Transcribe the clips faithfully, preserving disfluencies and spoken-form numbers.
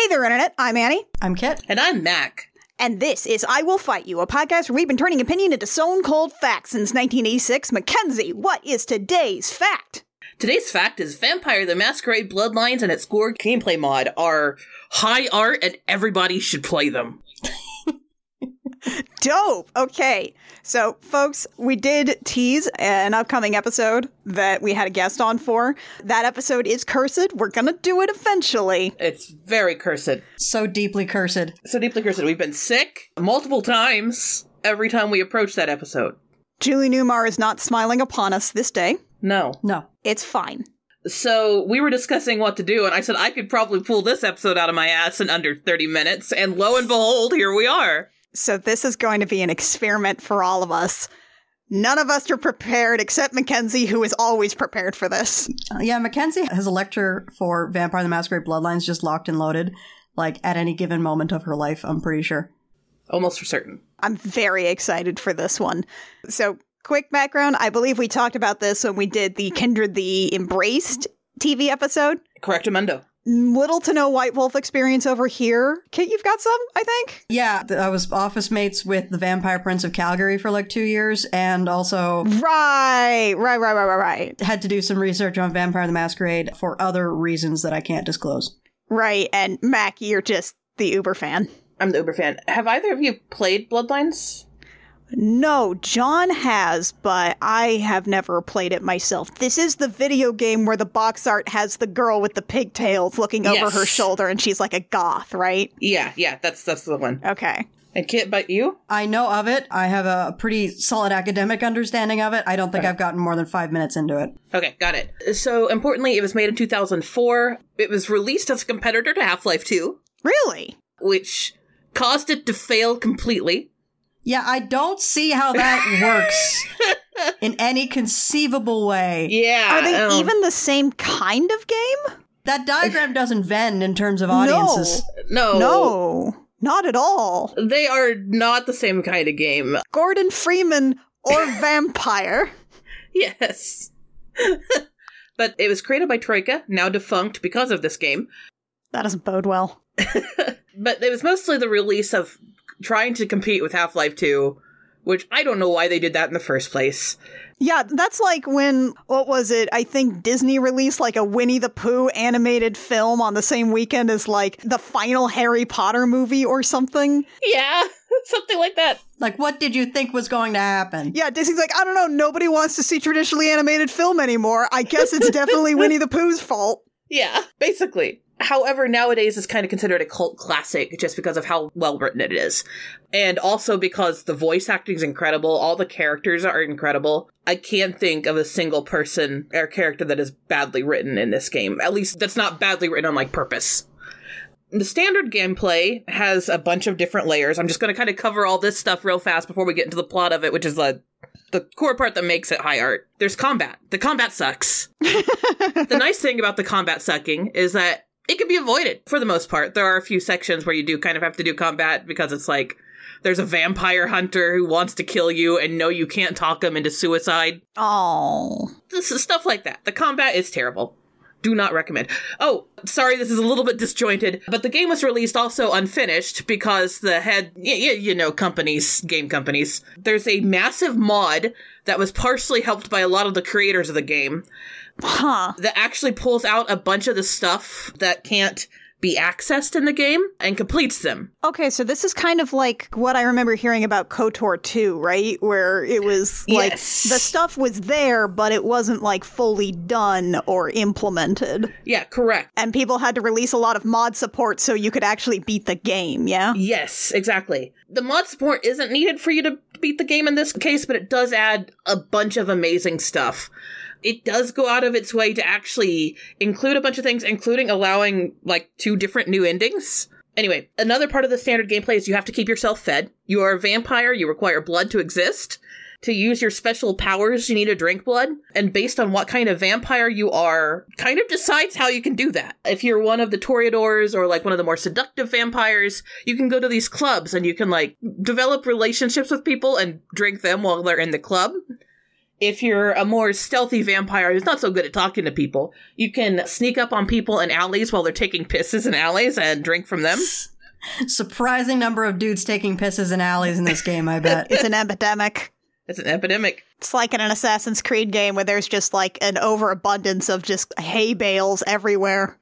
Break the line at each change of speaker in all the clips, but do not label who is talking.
Hey there, Internet. I'm Annie.
I'm Kit.
And I'm Mac.
And this is I Will Fight You, a podcast where we've been turning opinion into stone cold facts since nineteen eighty-six. Mackenzie, what is today's fact?
Today's fact is Vampire the Masquerade Bloodlines and its Gore gameplay mod are high art and everybody should play them.
Dope. Okay. So, folks, we did tease an upcoming episode that we had a guest on for. That episode is cursed. We're going to do it eventually.
It's very cursed.
So deeply cursed.
So deeply cursed. We've been sick multiple times every time we approach that episode.
Julie Newmar is not smiling upon us this day.
No.
No.
It's fine.
So we were discussing what to do, and I said I could probably pull this episode out of my ass in under thirty minutes, and lo and behold, here we are.
So this is going to be an experiment for all of us. None of us are prepared except Mackenzie, who is always prepared for this.
Uh, yeah, Mackenzie has a lecture for Vampire the Masquerade Bloodlines just locked and loaded, like, at any given moment of her life, I'm pretty sure.
Almost for certain.
I'm very excited for this one. So, quick background. I believe we talked about this when we did the Kindred the Embraced T V episode.
Correctamundo.
Little to no White Wolf experience over here. Kit, you've got some, I think?
Yeah, th- I was office mates with the Vampire Prince of Calgary for like two years, and also
Right, right, right, right, right, right.
had to do some research on Vampire the Masquerade for other reasons that I can't disclose.
Right, and Mac, you're just the Uber fan.
I'm the Uber fan. Have either of you played Bloodlines?
No, John has, but I have never played it myself. This is the video game where the box art has the girl with the pigtails looking over
Yes.
her shoulder, and she's like a goth, right?
Yeah, yeah, that's that's the one.
Okay.
And Kit, but you?
I know of it. I have a pretty solid academic understanding of it. I don't think
Okay.
I've gotten more than five minutes into it.
Okay, got it. So, importantly, it was made in two thousand four. It was released as a competitor to Half-Life two,
Really?
which caused it to fail completely.
Yeah, I don't see how that works in any conceivable way.
Yeah.
Are they
um,
even the same kind of game?
That diagram doesn't vend in terms of audiences.
No.
No, not at all.
They are not the same kind of game.
Gordon Freeman or vampire.
Yes. But it was created by Troika, now defunct because of this game.
That doesn't bode well.
But it was mostly the release of trying to compete with Half-Life two, which I don't know why they did that in the first place.
Yeah, that's like when, what was it? I think Disney released like a Winnie the Pooh animated film on the same weekend as like the final Harry Potter movie or something.
Yeah, something like that.
Like, what did you think was going to happen?
Yeah, Disney's like, I don't know, nobody wants to see traditionally animated film anymore. I guess it's definitely Winnie the Pooh's fault.
Yeah, basically. However, nowadays it's kind of considered a cult classic just because of how well written it is. And also because the voice acting is incredible, all the characters are incredible. I can't think of a single person or character that is badly written in this game. At least that's not badly written on like purpose. The standard gameplay has a bunch of different layers. I'm just going to kind of cover all this stuff real fast before we get into the plot of it, which is the the core part that makes it high art. There's combat. The combat sucks. The nice thing about the combat sucking is that it can be avoided for the most part. There are a few sections where you do kind of have to do combat because it's like there's a vampire hunter who wants to kill you and no, you can't talk him into suicide.
Oh.
This is stuff like that. The combat is terrible. Do not recommend. Oh, sorry, this is a little bit disjointed, but the game was released also unfinished because the head, y- y- you know, companies, game companies, there's a massive mod that was partially helped by a lot of the creators of the game
Huh.
that actually pulls out a bunch of the stuff that can't be accessed in the game and completes them.
Okay, so this is kind of like what I remember hearing about KOTOR two, right? Where it was like
Yes.
the stuff was there, but it wasn't like fully done or implemented.
Yeah, correct.
And people had to release a lot of mod support so you could actually beat the game, yeah?
Yes, exactly. The mod support isn't needed for you to beat the game in this case, but it does add a bunch of amazing stuff. It does go out of its way to actually include a bunch of things, including allowing, like, two different new endings. Anyway, another part of the standard gameplay is you have to keep yourself fed. You are a vampire, you require blood to exist. To use your special powers, you need to drink blood. And based on what kind of vampire you are, kind of decides how you can do that. If you're one of the Toreadors or, like, one of the more seductive vampires, you can go to these clubs and you can, like, develop relationships with people and drink them while they're in the club. If you're a more stealthy vampire who's not so good at talking to people, you can sneak up on people in alleys while they're taking pisses in alleys and drink from them.
Surprising number of dudes taking pisses in alleys in this game, I bet.
It's an epidemic.
It's an epidemic.
It's like in an Assassin's Creed game where there's just like an overabundance of just hay bales everywhere.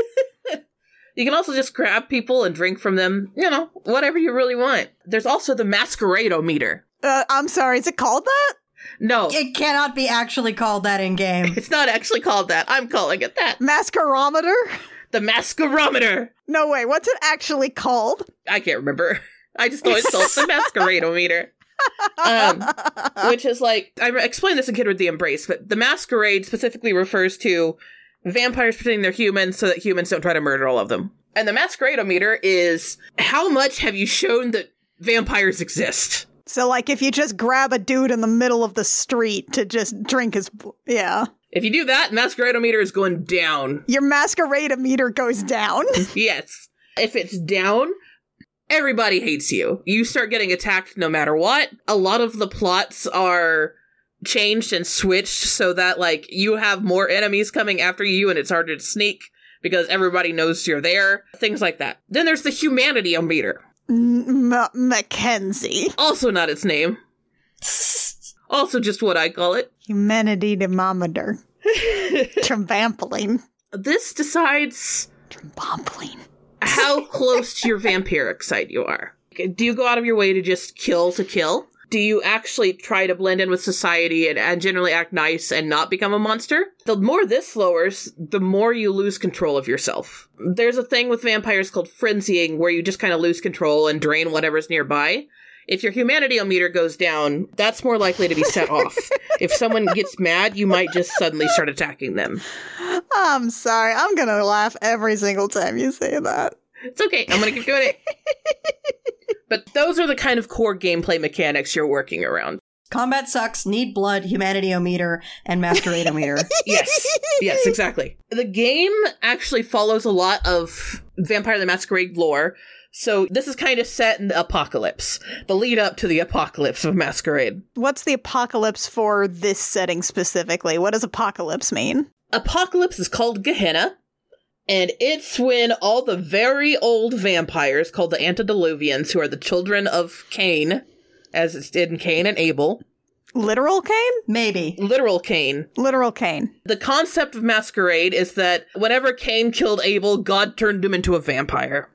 You can also just grab people and drink from them, you know, whatever you really want. There's also the Masquerade-O-Meter.
Uh, I'm sorry, is it called that?
No.
It cannot be actually called that in game.
It's not actually called that. I'm calling it that.
Masquerometer?
The Masquerometer.
No way, what's it actually called?
I can't remember. I just know it's called the Masquerade-O-Meter. Um, which is like, I explained this in Kid with the Embrace, but the Masquerade specifically refers to vampires pretending they're humans so that humans don't try to murder all of them. And the Masquerade-O-Meter is how much have you shown that vampires exist?
So, like, if you just grab a dude in the middle of the street to just drink his... Yeah.
If you do that, Masquerade-O-Meter is going down.
Your Masquerade-O-Meter goes down?
Yes. If it's down, everybody hates you. You start getting attacked no matter what. A lot of the plots are changed and switched so that, like, you have more enemies coming after you and it's harder to sneak because everybody knows you're there. Things like that. Then there's the Humanity-O-Meter.
M- Mackenzie.
Also not its name. Also just what I call it.
Humanity-Demometer. Trampoline.
This decides...
Trampoline.
How close to your vampiric side you are. Do you go out of your way to just kill to kill? Do you actually try to blend in with society and, and generally act nice and not become a monster? The more this lowers, the more you lose control of yourself. There's a thing with vampires called frenzying, where you just kind of lose control and drain whatever's nearby. If your Humanity-O-Meter goes down, that's more likely to be set off. If someone gets mad, you might just suddenly start attacking them.
I'm sorry. I'm going to laugh every single time you say that.
It's okay. I'm going to keep doing it. But those are the kind of core gameplay mechanics you're working around.
Combat sucks, need blood, Humanity-O-Meter, and Masquerade-O-Meter.
Yes. Yes, exactly. The game actually follows a lot of Vampire the Masquerade lore. So this is kind of set in the apocalypse. The lead up to the apocalypse of Masquerade.
What's the apocalypse for this setting specifically? What does apocalypse mean?
Apocalypse is called Gehenna. And it's when all the very old vampires, called the Antediluvians, who are the children of Cain, as it's did in Cain and Abel.
Literal Cain?
Maybe.
Literal Cain.
Literal Cain.
The concept of Masquerade is that whenever Cain killed Abel, God turned him into a vampire.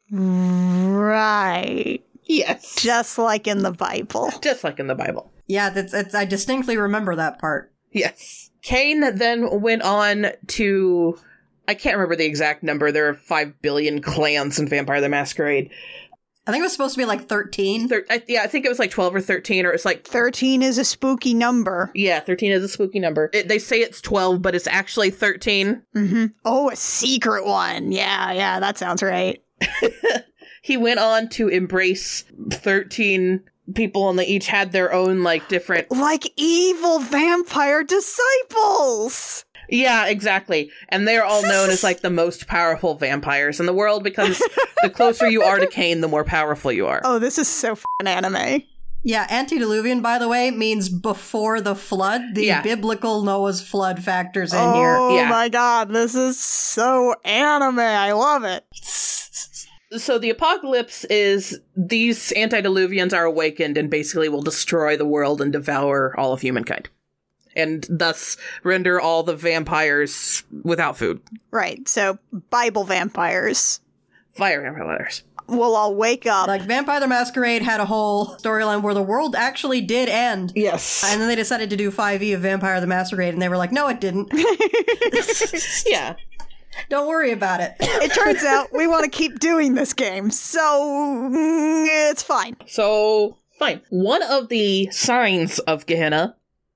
Right.
Yes.
Just like in the Bible.
Just like in the Bible.
Yeah, that's, that's, I distinctly remember that part.
Yes. Cain then went on to... I can't remember the exact number. There are five billion clans in Vampire the Masquerade.
I think it was supposed to be like thirteen.
Thir- I, yeah, I think it was like twelve or thirteen, or it's like...
thirteen is a spooky number.
Yeah, thirteen is a spooky number. It, they say it's twelve, but it's actually thirteen.
Mm-hmm. Oh, a secret one. Yeah, yeah, that sounds right.
He went on to embrace thirteen people, and they each had their own, like, different...
Like evil vampire disciples!
Yeah, exactly. And they're all known as, like, the most powerful vampires in the world because the closer you are to Cain, the more powerful you are.
Oh, this is so f***ing anime.
Yeah, antediluvian, by the way, means before the flood. The
Yeah.
biblical Noah's flood factors in
oh,
here.
Oh
Yeah.
my god, this is so anime. I love it.
So the apocalypse is these antediluvians are awakened and basically will destroy the world and devour all of humankind. And thus render all the vampires without food.
Right, so Bible vampires
Fire vampires.
will all wake up.
Like, Vampire the Masquerade had a whole storyline where the world actually did end.
Yes.
And then they decided to do five E of Vampire the Masquerade, and they were like, no, it didn't.
Yeah.
Don't worry about it.
It turns out we want to keep doing this game, so mm, it's fine.
So, fine. One of the signs of Gehenna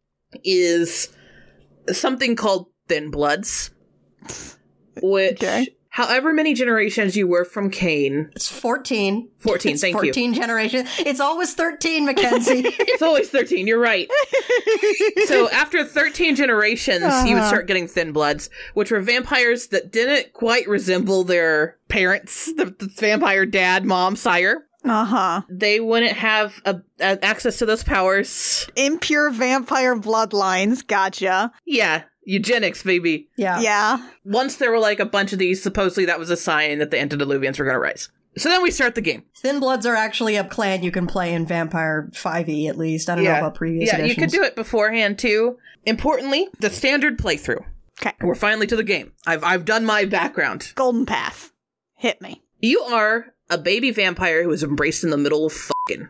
is something called Thin Bloods, which,
Okay.
however many generations you were from Cain,
It's fourteen.
fourteen,
It's
thank you.
fourteen generations. It's always thirteen, Mackenzie.
It's always thirteen, you're right. So after thirteen generations, you would start getting Thin Bloods, which were vampires that didn't quite resemble their parents, the, the vampire dad, mom, sire.
Uh-huh.
They wouldn't have a, a, access to those powers.
Impure vampire bloodlines. Gotcha.
Yeah. Eugenics, baby.
Yeah.
Yeah.
Once there were like a bunch of these, supposedly that was a sign that the antediluvians were going to rise. So then we start the game.
Thin Bloods are actually a clan you can play in Vampire five e, at least. I don't
yeah.
know about previous
Yeah,
editions.
you could do it beforehand, too. Importantly, the standard playthrough.
Okay.
We're finally to the game. I've I've done my background.
Golden Path. Hit me.
You are a baby vampire who is embraced in the middle of fucking.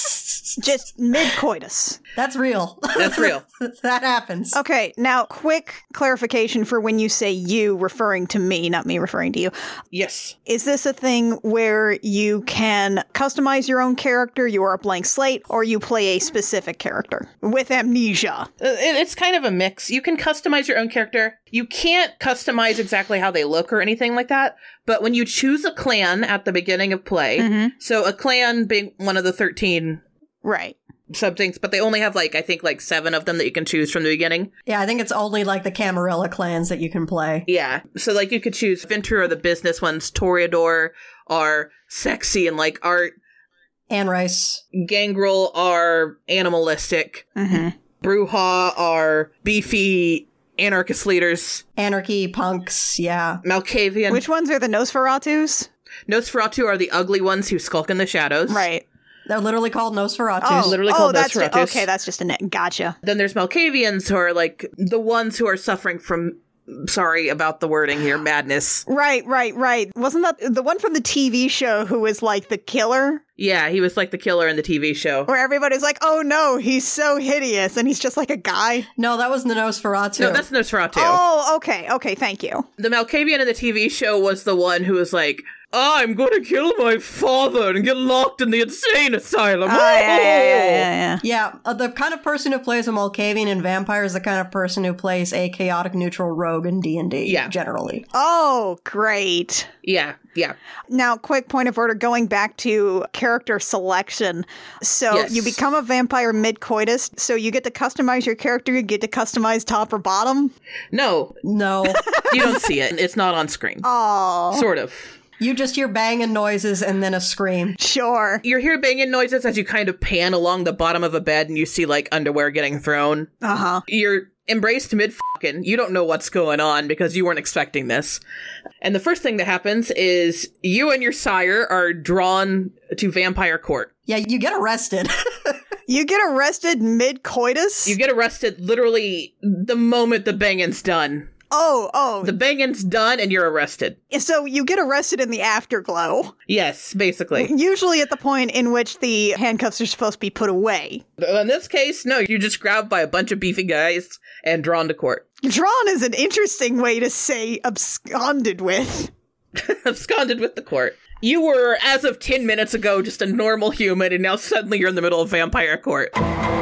Just mid-coitus.
That's real.
That's real.
That happens.
Okay, now quick clarification for when you say you, referring to me, not me referring to you.
Yes.
Is this a thing where you can customize your own character, you are a blank slate, or you play a specific character with amnesia?
Uh, it- It's kind of a mix. You can customize your own character. You can't customize exactly how they look or anything like that. But when you choose a clan at the beginning of play,
Mm-hmm.
so a clan being one of the thirteen
Right.
sub-things, but they only have like, I think like seven of them that you can choose from the beginning.
Yeah, I think it's only like the Camarilla clans that you can play.
Yeah. So like you could choose Ventura, the business ones, Toreador are sexy and like art.
Anne Rice.
Gangrel are animalistic.
Mm-hmm.
Bruja are beefy anarchist leaders.
Anarchy, punks, yeah.
Malkavian.
Which ones are the Nosferatus?
Nosferatu are the ugly ones who skulk in the shadows.
Right.
They're literally called Nosferatus.
Oh,
literally
oh,
called
that's ju-
Nosferatus.
okay. That's just a net. Gotcha.
Then there's Malkavians who are like the ones who are suffering from, sorry about the wording here, madness.
Right, right, right. Wasn't that the one from the T V show who was like the killer?
Yeah, he was like the killer in the T V show.
Where everybody's like, oh no, he's so hideous, and he's just like a guy.
No, that was the Nosferatu.
No, that's Nosferatu.
Oh, okay, okay, thank you.
The Malkavian in the T V show was the one who was like, I'm going to kill my father and get locked in the insane asylum.
Oh, yeah, yeah, yeah, yeah, yeah.
Yeah, uh, the kind of person who plays a Malkavian in Vampire is the kind of person who plays a chaotic neutral rogue in D and D,
Yeah.
generally.
Oh, great.
Yeah, yeah.
Now, quick point of order, going back to character selection. So
Yes.
you become a vampire mid-coitus, so you get to customize your character, you get to customize top or bottom.
No,
No.
you don't see it. It's not on screen.
Oh,
Sort of.
You just hear banging noises and then a scream.
sure.
You hear banging noises as you kind of pan along the bottom of a bed and you see like underwear getting thrown.
Uh-huh.
You're embraced mid fucking. You don't know what's going on because you weren't expecting this. And the first thing that happens is you and your sire are drawn to vampire court.
Yeah, you get arrested.
You get arrested mid-coitus?
You get arrested literally the moment the banging's done.
oh, oh.
The banging's done and you're arrested.
So you get arrested in the afterglow.
Yes, basically.
Usually at the point in which the handcuffs are supposed to be put away.
In this case, no, you're just grabbed by a bunch of beefy guys and drawn to court.
Drawn is an interesting way to say absconded with.
Absconded with the court. You were, as of ten minutes ago, just a normal human, and now suddenly you're in the middle of vampire court.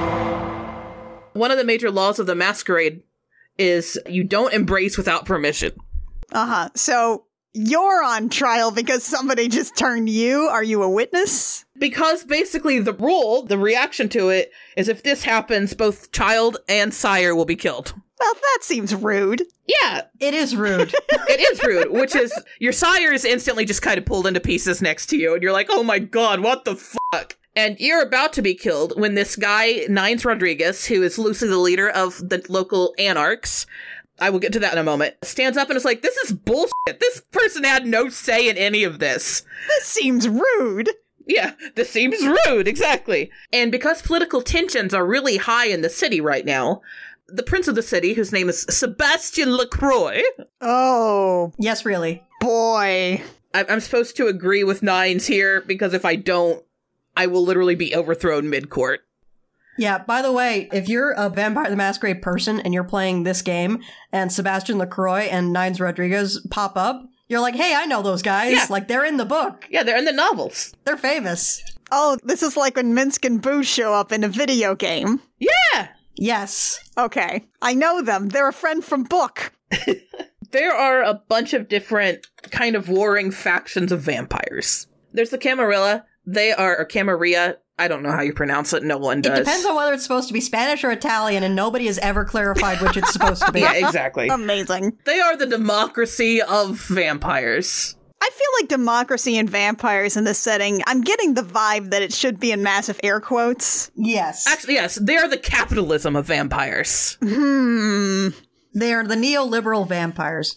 One of the major laws of the masquerade is you don't embrace without permission.
Uh-huh. So you're on trial because somebody just turned you. Are you a witness?
Because basically the rule, the reaction to it, is if this happens, both child and sire will be killed.
Well, that seems rude.
Yeah,
It is rude.
it is rude, which is your sire is instantly just kind of pulled into pieces next to you, and you're like, oh my god, what the fuck? And you're about to be killed when this guy, Nines Rodriguez, who is loosely the leader of the local anarchs, I will get to that in a moment, stands up and is like, this is bullshit. This person had no say in any of this.
This seems rude.
Yeah, this seems rude, exactly. And because political tensions are really high in the city right now, the prince of the city, whose name is Sebastian Lacroix,
Oh,
Yes, really.
boy.
I- I'm supposed to agree with Nines here, because if I don't, I will literally be overthrown mid-court.
Yeah, by the way, if you're a Vampire the Masquerade person and you're playing this game and Sebastian Lacroix and Nines Rodriguez pop up, you're like, hey, I know those guys.
Yeah.
Like, they're in the book.
Yeah, they're in the novels.
They're famous.
Oh, this is like when Minsk and Boo show up in a video game.
Yeah!
Yes.
Okay. I know them. They're a friend from book.
There are a bunch of different kind of warring factions of vampires. There's the Camarilla. They are, or Camarilla. I don't know how you pronounce it. No one
It
does.
depends on whether it's supposed to be Spanish or Italian, and nobody has ever clarified which it's supposed to be.
Yeah, exactly.
Amazing.
They are the democracy of vampires.
I feel like democracy and vampires in this setting, I'm getting the vibe that it should be in massive air quotes.
Yes.
Actually, yes, they are the capitalism of vampires.
Hmm.
They are the neoliberal vampires.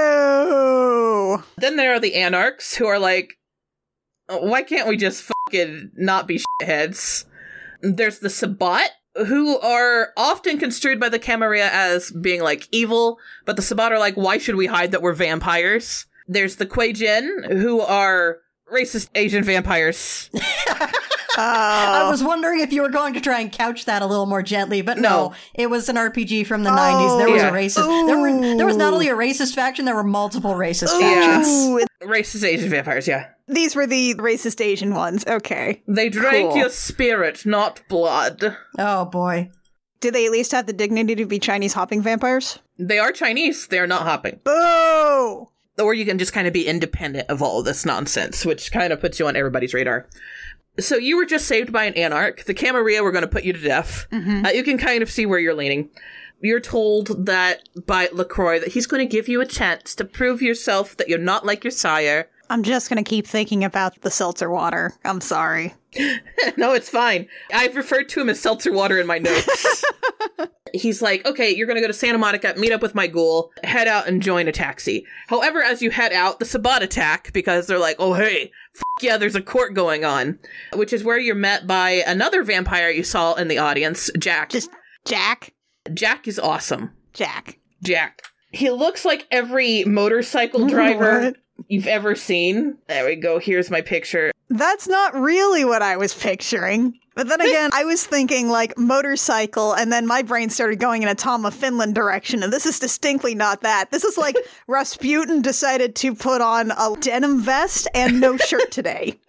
Ew.
Then there are the anarchs, who are like, why can't we just fucking not be shitheads? There's the Sabbat, who are often construed by the Camarilla as being, like, evil, but the Sabbat are like, why should we hide that we're vampires? There's the Kuei-jin, who are racist Asian vampires.
Oh.
I was wondering if you were going to try and couch that a little more gently, but no,
No.
it was an R P G from the
Oh,
nineties. There was
yeah.
a racist. There were there was not only a racist faction, there were multiple racist
Yeah.
factions.
Ooh,
Racist Asian vampires, yeah.
these were the racist Asian ones. Okay.
They drank
Cool.
your spirit, not blood.
Oh boy.
Do they at least have the dignity to be Chinese hopping vampires?
They are Chinese, they are not hopping.
Boo!
Or you can just kind of be independent of all of this nonsense, which kind of puts you on everybody's radar. So you were just saved by an anarch. The Camarilla were going to put you to death.
Mm-hmm.
Uh, you can kind of see where you're leaning. You're told that by LaCroix that he's going to give you a chance to prove yourself that you're not like your sire.
I'm just gonna keep thinking about the seltzer water. I'm sorry.
No, it's fine. I've referred to him as seltzer water in my notes. He's like, okay, you're going to go to Santa Monica, meet up with my ghoul, head out and join a taxi. However, as you head out, the Sabbat attack, because they're like, oh, hey, f- yeah, there's a court going on, which is where you're met by another vampire you saw in the audience, Jack.
Just Jack?
Jack is awesome.
Jack.
Jack. He looks like every motorcycle driver
What?
you've ever seen. There we go. Here's my picture.
That's not really what I was picturing. But then again, I was thinking like motorcycle, and then my brain started going in a Tom of Finland direction, and this is distinctly not that. This is like Rasputin decided to put on a denim vest and no shirt today.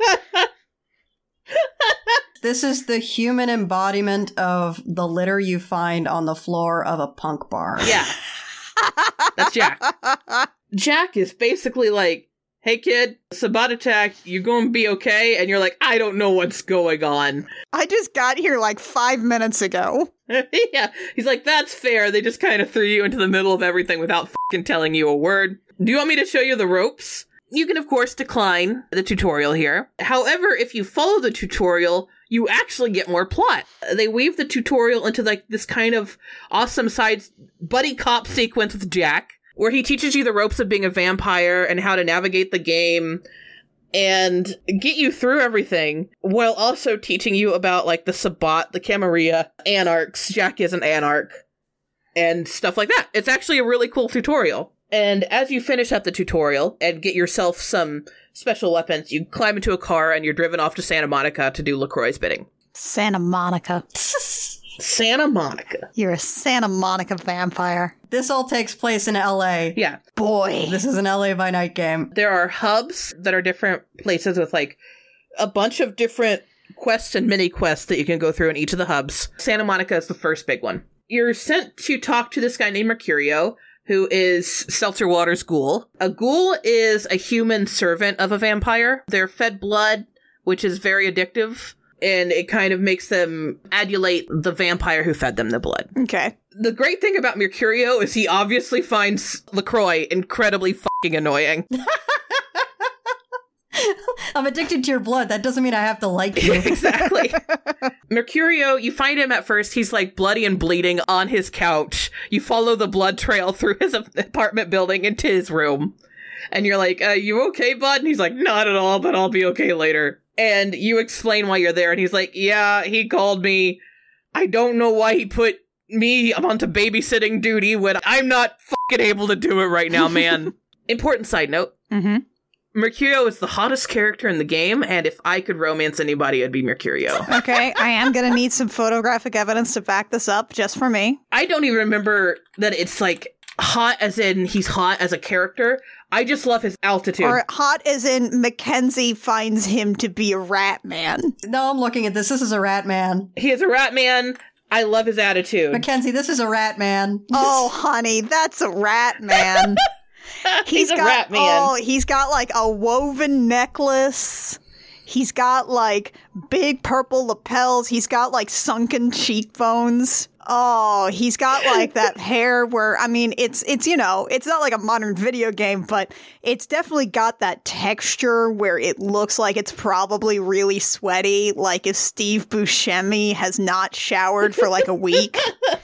This is the human embodiment of the litter you find on the floor of a punk bar.
Yeah. That's Jack. Jack is basically like, hey kid, Sabbat attack, you gonna be okay? And you're like, I don't know what's going on.
I just got here like five minutes ago.
Yeah. He's like, that's fair. They just kind of threw you into the middle of everything without fucking telling you a word. Do you want me to show you the ropes? You can, of course, decline the tutorial here. However, if you follow the tutorial, you actually get more plot. They weave the tutorial into like this kind of awesome side buddy cop sequence with Jack, where he teaches you the ropes of being a vampire and how to navigate the game and get you through everything, while also teaching you about like the Sabbat, the Camarilla, anarchs, Jack is an anarch, and stuff like that. It's actually a really cool tutorial. And as you finish up the tutorial and get yourself some special weapons, you climb into a car and you're driven off to Santa Monica to do LaCroix's bidding.
Santa Monica.
Santa Monica.
You're a Santa Monica vampire.
This all takes place in L A.
Yeah.
Boy.
This is an L A by night game.
There are hubs that are different places with like a bunch of different quests and mini quests that you can go through in each of the hubs. Santa Monica is the first big one. You're sent to talk to this guy named Mercurio, who is Seltzer Water's ghoul. A ghoul is a human servant of a vampire. They're fed blood, which is very addictive, and it kind of makes them adulate the vampire who fed them the blood.
Okay.
The great thing about Mercurio is he obviously finds LaCroix incredibly fucking annoying.
I'm addicted to your blood. That doesn't mean I have to like you.
Exactly. Mercurio, you find him at first. He's like bloody and bleeding on his couch. You follow the blood trail through his apartment building into his room. And you're like, uh, you okay, bud? And he's like, not at all, but I'll be okay later. And you explain why you're there. And he's like, yeah, he called me. I don't know why he put me onto babysitting duty when I'm not fucking able to do it right now, man. Important side note.
Mm-hmm.
Mercurio is the hottest character in the game, and if I could romance anybody, it'd be Mercurio.
Okay, I am gonna need some photographic evidence to back this up, just for me.
I don't even remember that it's like hot as in he's hot as a character. I just love his altitude.
Or hot as in Mackenzie finds him to be a rat man.
No, I'm looking at this. This is a rat man.
He is a rat man. I love his attitude.
Mackenzie, this is a rat man.
Oh, honey, that's a rat man.
He's a
got,
rat man.
Oh, he's got like a woven necklace. He's got, like, big purple lapels. He's got, like, sunken cheekbones. Oh, he's got, like, that hair where, I mean, it's, it's you know, it's not like a modern video game, but it's definitely got that texture where it looks like it's probably really sweaty, like if Steve Buscemi has not showered for, like, a week.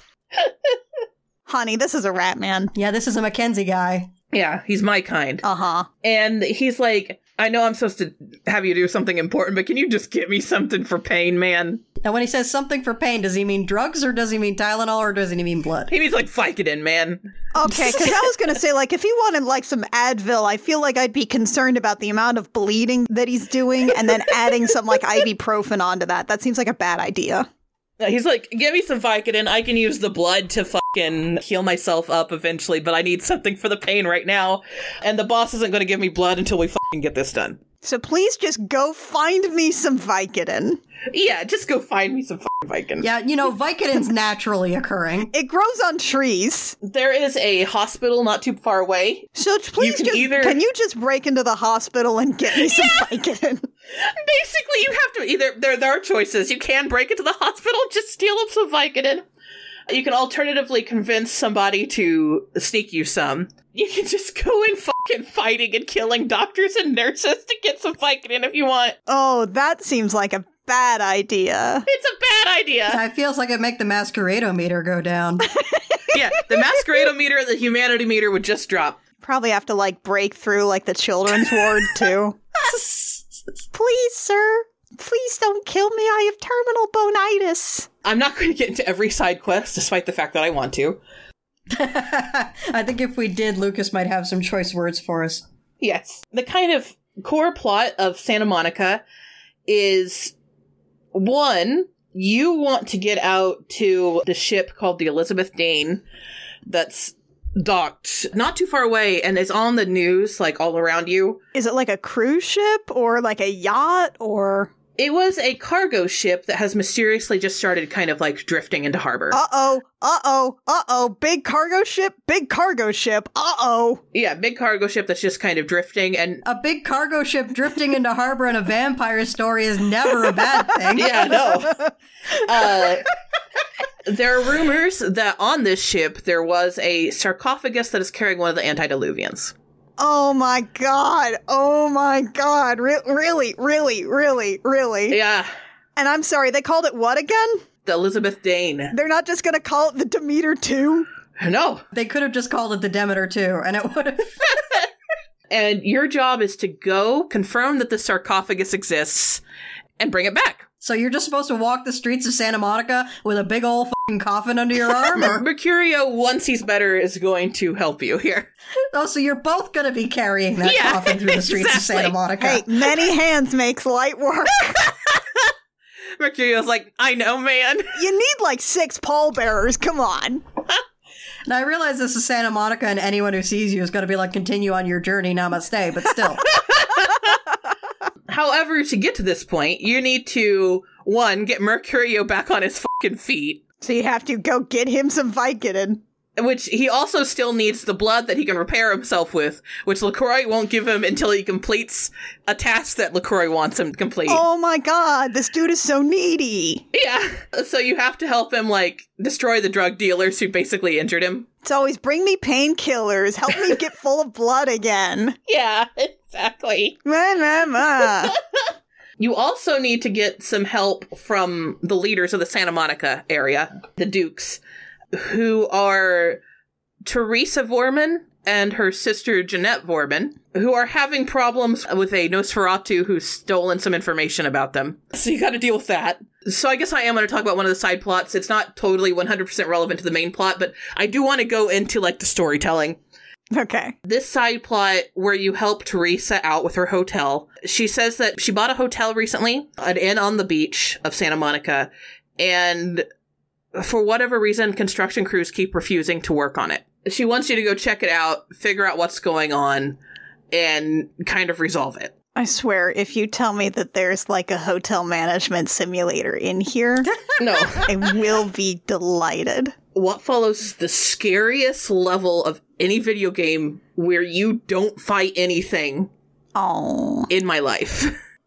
Honey, this is a rat man.
Yeah, this is a Mackenzie guy.
Yeah, he's my kind.
Uh-huh.
And he's like, I know I'm supposed to have you do something important, but can you just get me something for pain, man?
And when he says something for pain, does he mean drugs or does he mean Tylenol or does he mean blood?
He means like Vicodin, man.
Okay, because I was going to say, like, if he wanted, like, some Advil, I feel like I'd be concerned about the amount of bleeding that he's doing and then adding some, like, ibuprofen onto that. That seems like a bad idea.
He's like, give me some Vicodin. I can use the blood to fucking heal myself up eventually, but I need something for the pain right now. And the boss isn't going to give me blood until we fucking get this done.
So please just go find me some Vicodin.
Yeah, just go find me some fucking Vicodin.
Yeah, you know, Vicodin's naturally occurring.
It grows on trees.
There is a hospital not too far away.
So please
can
just,
either-
can you just break into the hospital and get me some
Yeah.
Vicodin?
Basically, you have to either, there, there are choices. You can break into the hospital, just steal up some Vicodin. You can alternatively convince somebody to sneak you some. You can just go in fucking fighting and killing doctors and nurses to get some Vicodin if you want.
Oh, that seems like a bad idea.
It's a bad idea.
It feels like it'd make the Masqueradometer go down.
Yeah, the Masqueradometer and the Humanity meter would just drop.
Probably have to, like, break through, like, the children's ward, too. Please, sir. Please don't kill me. I have terminal bonitis.
I'm not going to get into every side quest, despite the fact that I want to.
I think if we did, Lucas might have some choice words for us.
Yes. The kind of core plot of Santa Monica is, one, you want to get out to the ship called the Elizabeth Dane that's docked not too far away and is on the news, like, all around you.
Is it like a cruise ship or like a yacht or...
It was a cargo ship that has mysteriously just started kind of, like, drifting into harbor.
Uh-oh, uh-oh, uh-oh, big cargo ship, big cargo ship, uh-oh.
Yeah, big cargo ship that's just kind of drifting, and
A big cargo ship drifting into harbor in a vampire story is never a bad thing.
yeah, no. Uh, there are rumors that on this ship there was a sarcophagus that is carrying one of the antediluvians.
Oh my god, oh my god, Re- really, really, really, really?
Yeah,
And I'm sorry, they called it what again?
the Elizabeth Dane.
They're not just gonna call it the Demeter two?
No.
They could have just called it the Demeter too, and it would have...
And your job is to go confirm that the sarcophagus exists and bring it back.
So you're just supposed to walk the streets of Santa Monica with a big old fucking coffin under your arm? Or...
Mercurio, once he's better, is going to help you here.
Oh, so you're both going to be carrying that
Yeah,
coffin through the streets
exactly.
of Santa Monica.
Hey, many hands makes light work.
Mercurio's like, I know, man.
You need like six pallbearers, come on.
Now, I realize this is Santa Monica, and anyone who sees you is going to be like, continue on your journey, namaste, but still.
However, to get to this point, you need to, one, get Mercurio back on his fucking feet.
So you have to go get him some Vicodin.
Which he also still needs the blood that he can repair himself with, which LaCroix won't give him until he completes a task that LaCroix wants him to complete.
Oh my god, this dude is so needy.
Yeah. So you have to help him, like, destroy the drug dealers who basically injured him.
It's always bring me painkillers, help me get full of blood again.
Yeah, exactly.
Meh, meh, meh.
You also need to get some help from the leaders of the Santa Monica area, the Dukes, who are Teresa Vorman and her sister Jeanette Vorman, who are having problems with a Nosferatu who's stolen some information about them. So you gotta deal with that. So I guess I am going to talk about one of the side plots. It's not totally one hundred percent relevant to the main plot, but I do want to go into, like, the storytelling.
Okay.
This side plot where you help Teresa out with her hotel. She says that she bought a hotel recently, an inn on the beach of Santa Monica, and for whatever reason, construction crews keep refusing to work on it. She wants you to go check it out, figure out what's going on, and kind of resolve it.
I swear, if you tell me that there's like a hotel management simulator in here,
No.
I will be delighted.
What follows is the scariest level of any video game where you don't fight anything
Oh.
in my life.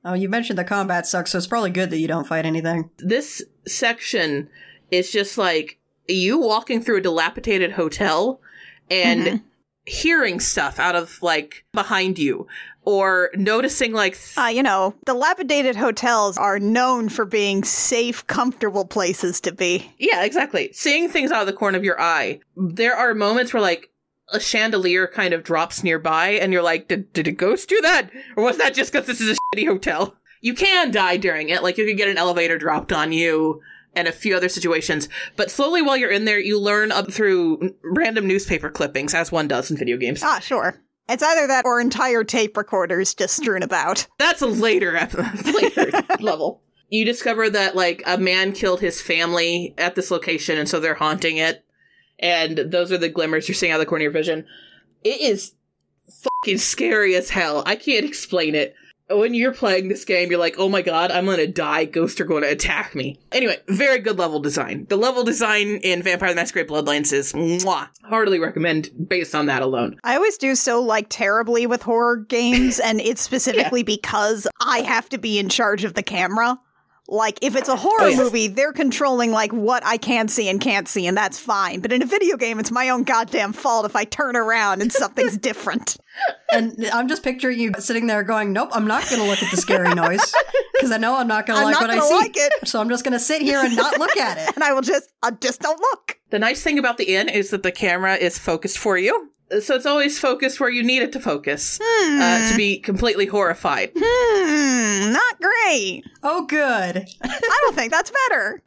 Oh, you mentioned the combat sucks, so it's probably good that you don't fight anything.
This section is just like you walking through a dilapidated hotel and mm-hmm. hearing stuff out of, like, behind you. Or noticing, like... Th-
uh, you know, dilapidated hotels are known for being safe, comfortable places to be.
Yeah, exactly. Seeing things out of the corner of your eye. There are moments where, like, a chandelier kind of drops nearby, and you're like, did, did a ghost do that? Or was that just because this is a shitty hotel? You can die during it. Like, you could get an elevator dropped on you, and a few other situations. But slowly while you're in there, you learn up through random newspaper clippings, as one does in video games.
Ah, sure. It's either that or entire tape recorders just strewn about.
That's a later, later level. You discover that, like, a man killed his family at this location, and so they're haunting it. And those are the glimmers you're seeing out of the corner of your vision. It is fucking scary as hell. I can't explain it. When you're playing this game, you're like, oh my god, I'm gonna die. Ghosts are going to attack me. Anyway, very good level design. The level design in Vampire the Masquerade Bloodlines is mwah. Heartily recommend based on that alone.
I always do so, like, terribly with horror games, and it's specifically yeah. because I have to be in charge of the camera. Like, if it's a horror oh, yes. movie, they're controlling, like, what I can see and can't see, and that's fine. But in a video game, it's my own goddamn fault if I turn around and something's different.
And I'm just picturing you sitting there going, nope, I'm not going to look at the scary noise, because I know I'm not going to like what I see.
Like it.
So I'm just going to sit here and not look at it.
And I will just, I just don't look.
The nice thing about the inn is that the camera is focused for you. So it's always focused where you need it to focus, hmm. uh, to be completely horrified.
Hmm, not great.
Oh, good.
I don't think that's better.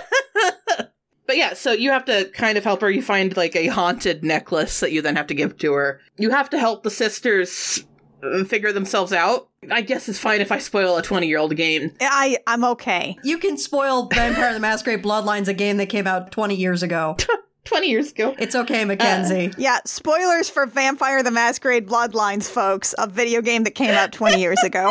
But yeah, so you have to kind of help her. You find, like, a haunted necklace that you then have to give to her. You have to help the sisters figure themselves out. I guess it's fine if I spoil a twenty-year-old game.
I, I'm okay.
You can spoil Vampire the Masquerade Bloodlines, a game that came out twenty years ago.
twenty years ago.
It's okay, Mackenzie.
Uh, yeah, spoilers for Vampire the Masquerade Bloodlines, folks. A video game that came out twenty years ago.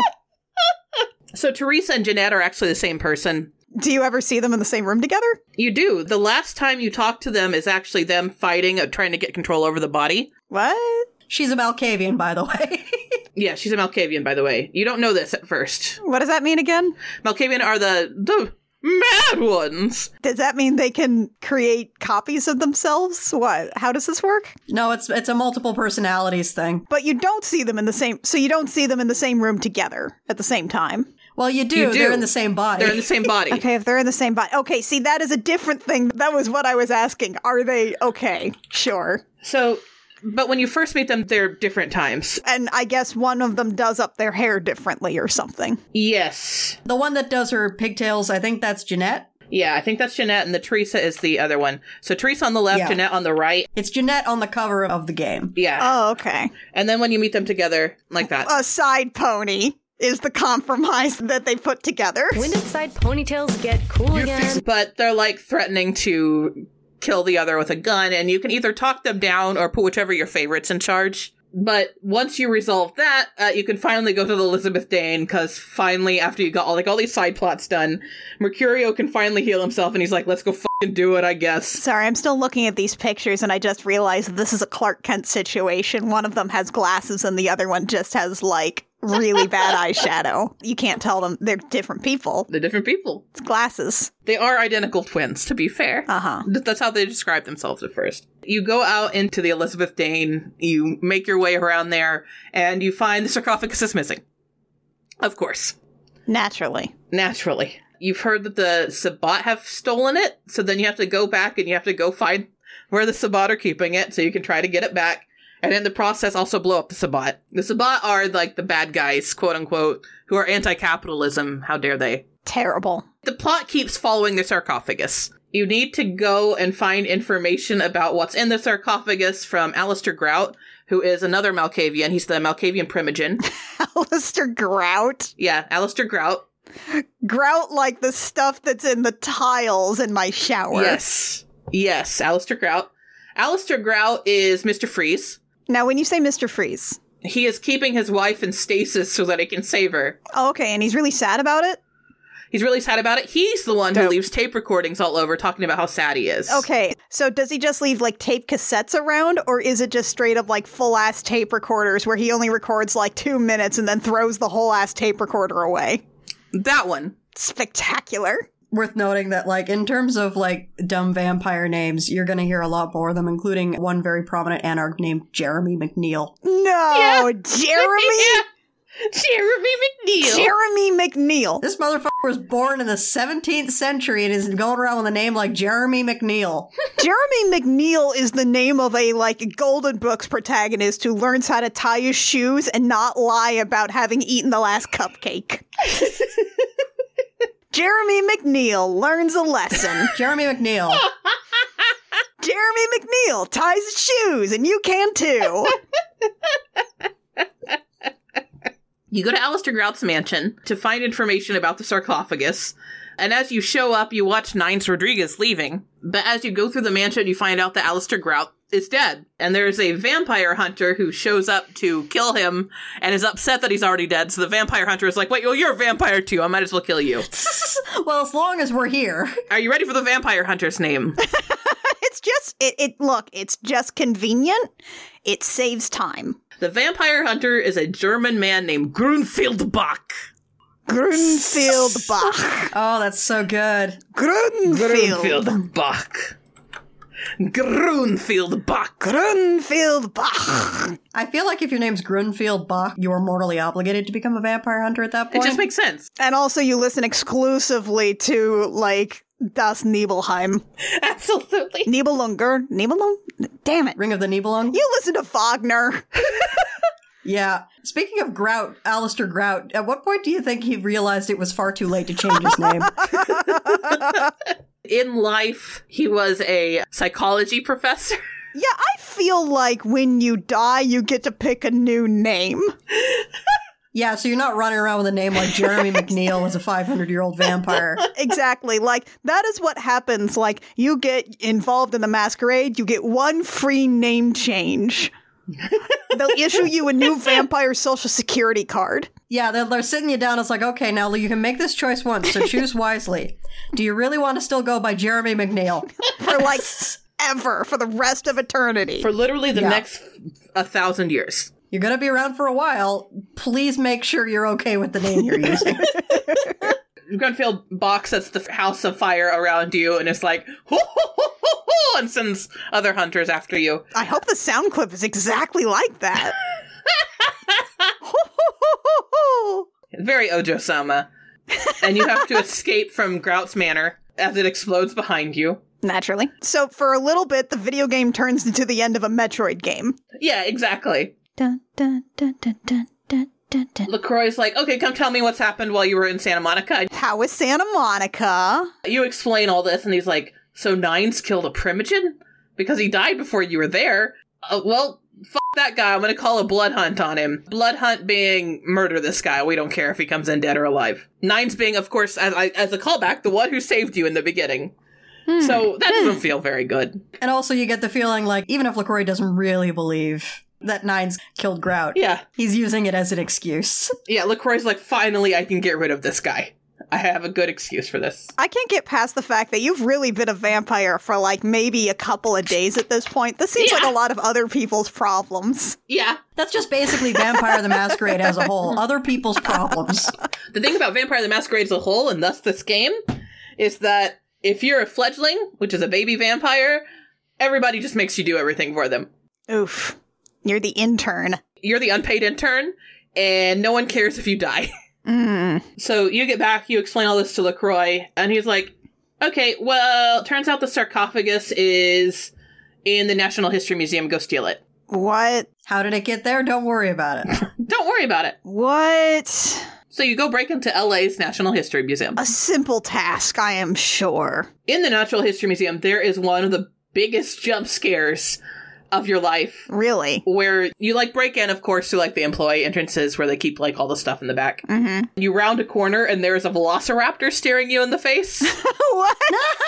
So Teresa and Jeanette are actually the same person.
Do you ever see them in the same room together?
You do. The last time you talk to them is actually them fighting, uh, trying to get control over the body.
What?
She's a Malkavian, by the way.
Yeah, she's a Malkavian, by the way. You don't know this at first.
What does that mean again?
Malkavian are the... the mad ones.
Does that mean they can create copies of themselves? What? How does this work?
No, it's it's a multiple personalities thing.
But you don't see them in the same... So you don't see them in the same room together at the same time?
Well, you do.
You do.
They're in the same body.
They're in the same body.
Okay, if they're in the same body. Okay, see, that is a different thing. That was what I was asking. Are they... Okay, sure.
So... But when you first meet them, they're different times.
And I guess one of them does up their hair differently or something.
Yes.
The one that does her pigtails, I think that's Jeanette.
Yeah, I think that's Jeanette, and the Teresa is the other one. So Teresa on the left, yeah. Jeanette on the right.
It's Jeanette on the cover of the game.
Yeah.
Oh, okay.
And then when you meet them together, like that.
A side pony is the compromise that they put together.
When did side ponytails get cool again?
But they're, like, threatening to... kill the other with a gun, and you can either talk them down or put whichever your favorite's in charge. But once you resolve that, uh, you can finally go to the Elizabeth Dane, because finally, after you got all, like, all these side plots done, Mercurio can finally heal himself, and he's like, let's go fucking do it, I guess.
Sorry, I'm still looking at these pictures, and I just realized this is a Clark Kent situation. One of them has glasses, and the other one just has, like, really bad eyeshadow. You can't tell them. They're different people.
They're different people.
It's glasses.
They are identical twins, to be fair.
Uh-huh.
That's how they describe themselves at first. You go out into the Elizabeth Dane, you make your way around there, and you find the sarcophagus is missing. Of course.
Naturally.
Naturally. You've heard that the Sabbat have stolen it, so then you have to go back and you have to go find where the Sabbat are keeping it, so you can try to get it back. And in the process, also blow up the Sabbat. The Sabbat are, like, the bad guys, quote-unquote, who are anti-capitalism. How dare they?
Terrible.
The plot keeps following the sarcophagus. You need to go and find information about what's in the sarcophagus from Alistair Grout, who is another Malkavian. He's the Malkavian Primogen.
Alistair Grout?
Yeah, Alistair Grout.
Grout like the stuff that's in the tiles in my shower.
Yes. Yes, Alistair Grout. Alistair Grout is Mister Freeze.
Now, when you say Mister Freeze...
He is keeping his wife in stasis so that he can save her.
Oh, okay, and he's really sad about it?
He's really sad about it. He's the one
Dope.
who leaves tape recordings all over talking about how sad he is.
Okay, so does he just leave like tape cassettes around, or is it just straight up like full ass tape recorders where he only records like two minutes and then throws the whole ass tape recorder away?
That one.
Spectacular.
Worth noting that, like, in terms of, like, dumb vampire names, you're gonna hear a lot more of them, including one very prominent anarch named Jeremy McNeil.
No,
Yeah.
Jeremy?
Yeah. Jeremy McNeil.
Jeremy McNeil.
This motherfucker was born in the seventeenth century and is going around with a name like Jeremy McNeil.
Jeremy McNeil is the name of a, like, Golden Books protagonist who learns how to tie his shoes and not lie about having eaten the last cupcake. Jeremy McNeil learns a lesson.
Jeremy McNeil.
Jeremy McNeil ties his shoes, and you can too.
You go to Alistair Grout's mansion to find information about the sarcophagus, and as you show up, you watch Nines Rodriguez leaving. But as you go through the mansion, you find out that Alistair Grout is dead. And there's a vampire hunter who shows up to kill him and is upset that he's already dead. So the vampire hunter is like, wait, well, you're a vampire too. I might as well kill you.
Well, as long as we're here.
Are you ready for the vampire hunter's name?
It's just, it, it, look, it's just convenient. It saves time.
The vampire hunter is a German man named Grunfeld Bach.
Grunfeld Bach.
Oh, that's so good.
Grunfeld.
Grunfeld Bach. Grunfeld Bach.
Grunfeld Bach.
I feel like if your name's Grunfeld Bach, you are mortally obligated to become a vampire hunter at that
It
point.
just makes sense.
And also you listen exclusively to, like, Das Nibelheim.
Absolutely.
Nibelunge? Nibelung? Damn it.
Ring of the Nibelung?
You listen to Wagner.
Yeah. Speaking of Grout, Alistair Grout, at what point do you think he realized it was far too late to change his name?
In life, he was a psychology professor.
Yeah, I feel like when you die, you get to pick a new name.
Yeah, so you're not running around with a name like Jeremy McNeil as a five hundred year old vampire.
Exactly. Like, that is what happens. Like, you get involved in the masquerade, you get one free name change. They'll issue you a new vampire social security card.
Yeah, they're, they're sitting you down. It's like, okay, now you can make this choice once, so choose wisely. Do you really want to still go by Jeremy McNeil?
For, like, ever. For the rest of eternity.
For literally the
Yeah.
next a thousand years.
You're going to be around for a while. Please make sure you're okay with the name you're using.
Grunfeld Bach sets the house of fire around you and is like, ho, ho, ho, ho, ho, and sends other hunters after you.
I hope the sound clip is exactly like that. Ho, ho, ho, ho, ho.
Very Ojo-sama. And you have to escape from Grout's manor as it explodes behind you.
Naturally. So for a little bit, the video game turns into the end of a Metroid game.
Yeah, exactly.
Dun, dun, dun, dun, dun, dun, dun, dun.
LaCroix's like, okay, come tell me what's happened while you were in Santa Monica.
How is Santa Monica?
You explain all this, and he's like, so Nines killed a Primogen? Because he died before you were there? Uh, well, f*** that guy. I'm gonna call a blood hunt on him. Blood hunt being murder this guy. We don't care if he comes in dead or alive. Nines being, of course, as, I, as a callback, the one who saved you in the beginning. So that doesn't feel very good.
And also you get the feeling like, even if LaCroix doesn't really believe that Nines killed Grout,
Yeah.
he's using it as an excuse.
Yeah, LaCroix's like, finally I can get rid of this guy. I have a good excuse for this.
I can't get past the fact that you've really been a vampire for like maybe a couple of days at this point. This seems
Yeah.
like a lot of other people's problems.
Yeah.
That's just basically Vampire the Masquerade as a whole. Other people's problems.
The thing about Vampire the Masquerade as a whole, and thus this game, is that if you're a fledgling, which is a baby vampire, everybody just makes you do everything for them.
Oof. You're the intern.
You're the unpaid intern, and no one cares if you die.
Mm.
So you get back, you explain all this to LaCroix, and he's like, okay, well, turns out the sarcophagus is in the National History Museum. Go steal it.
What?
How did it get there? Don't worry about it.
Don't worry about it.
What?
So you go break into L A's National History Museum.
A simple task, I am sure.
In the Natural History Museum, there is one of the biggest jump scares of your life,
Really?
where you like break in, of course, to like the employee entrances where they keep like all the stuff in the back.
Mm-hmm.
You round a corner and there's a velociraptor staring you in the face.
What?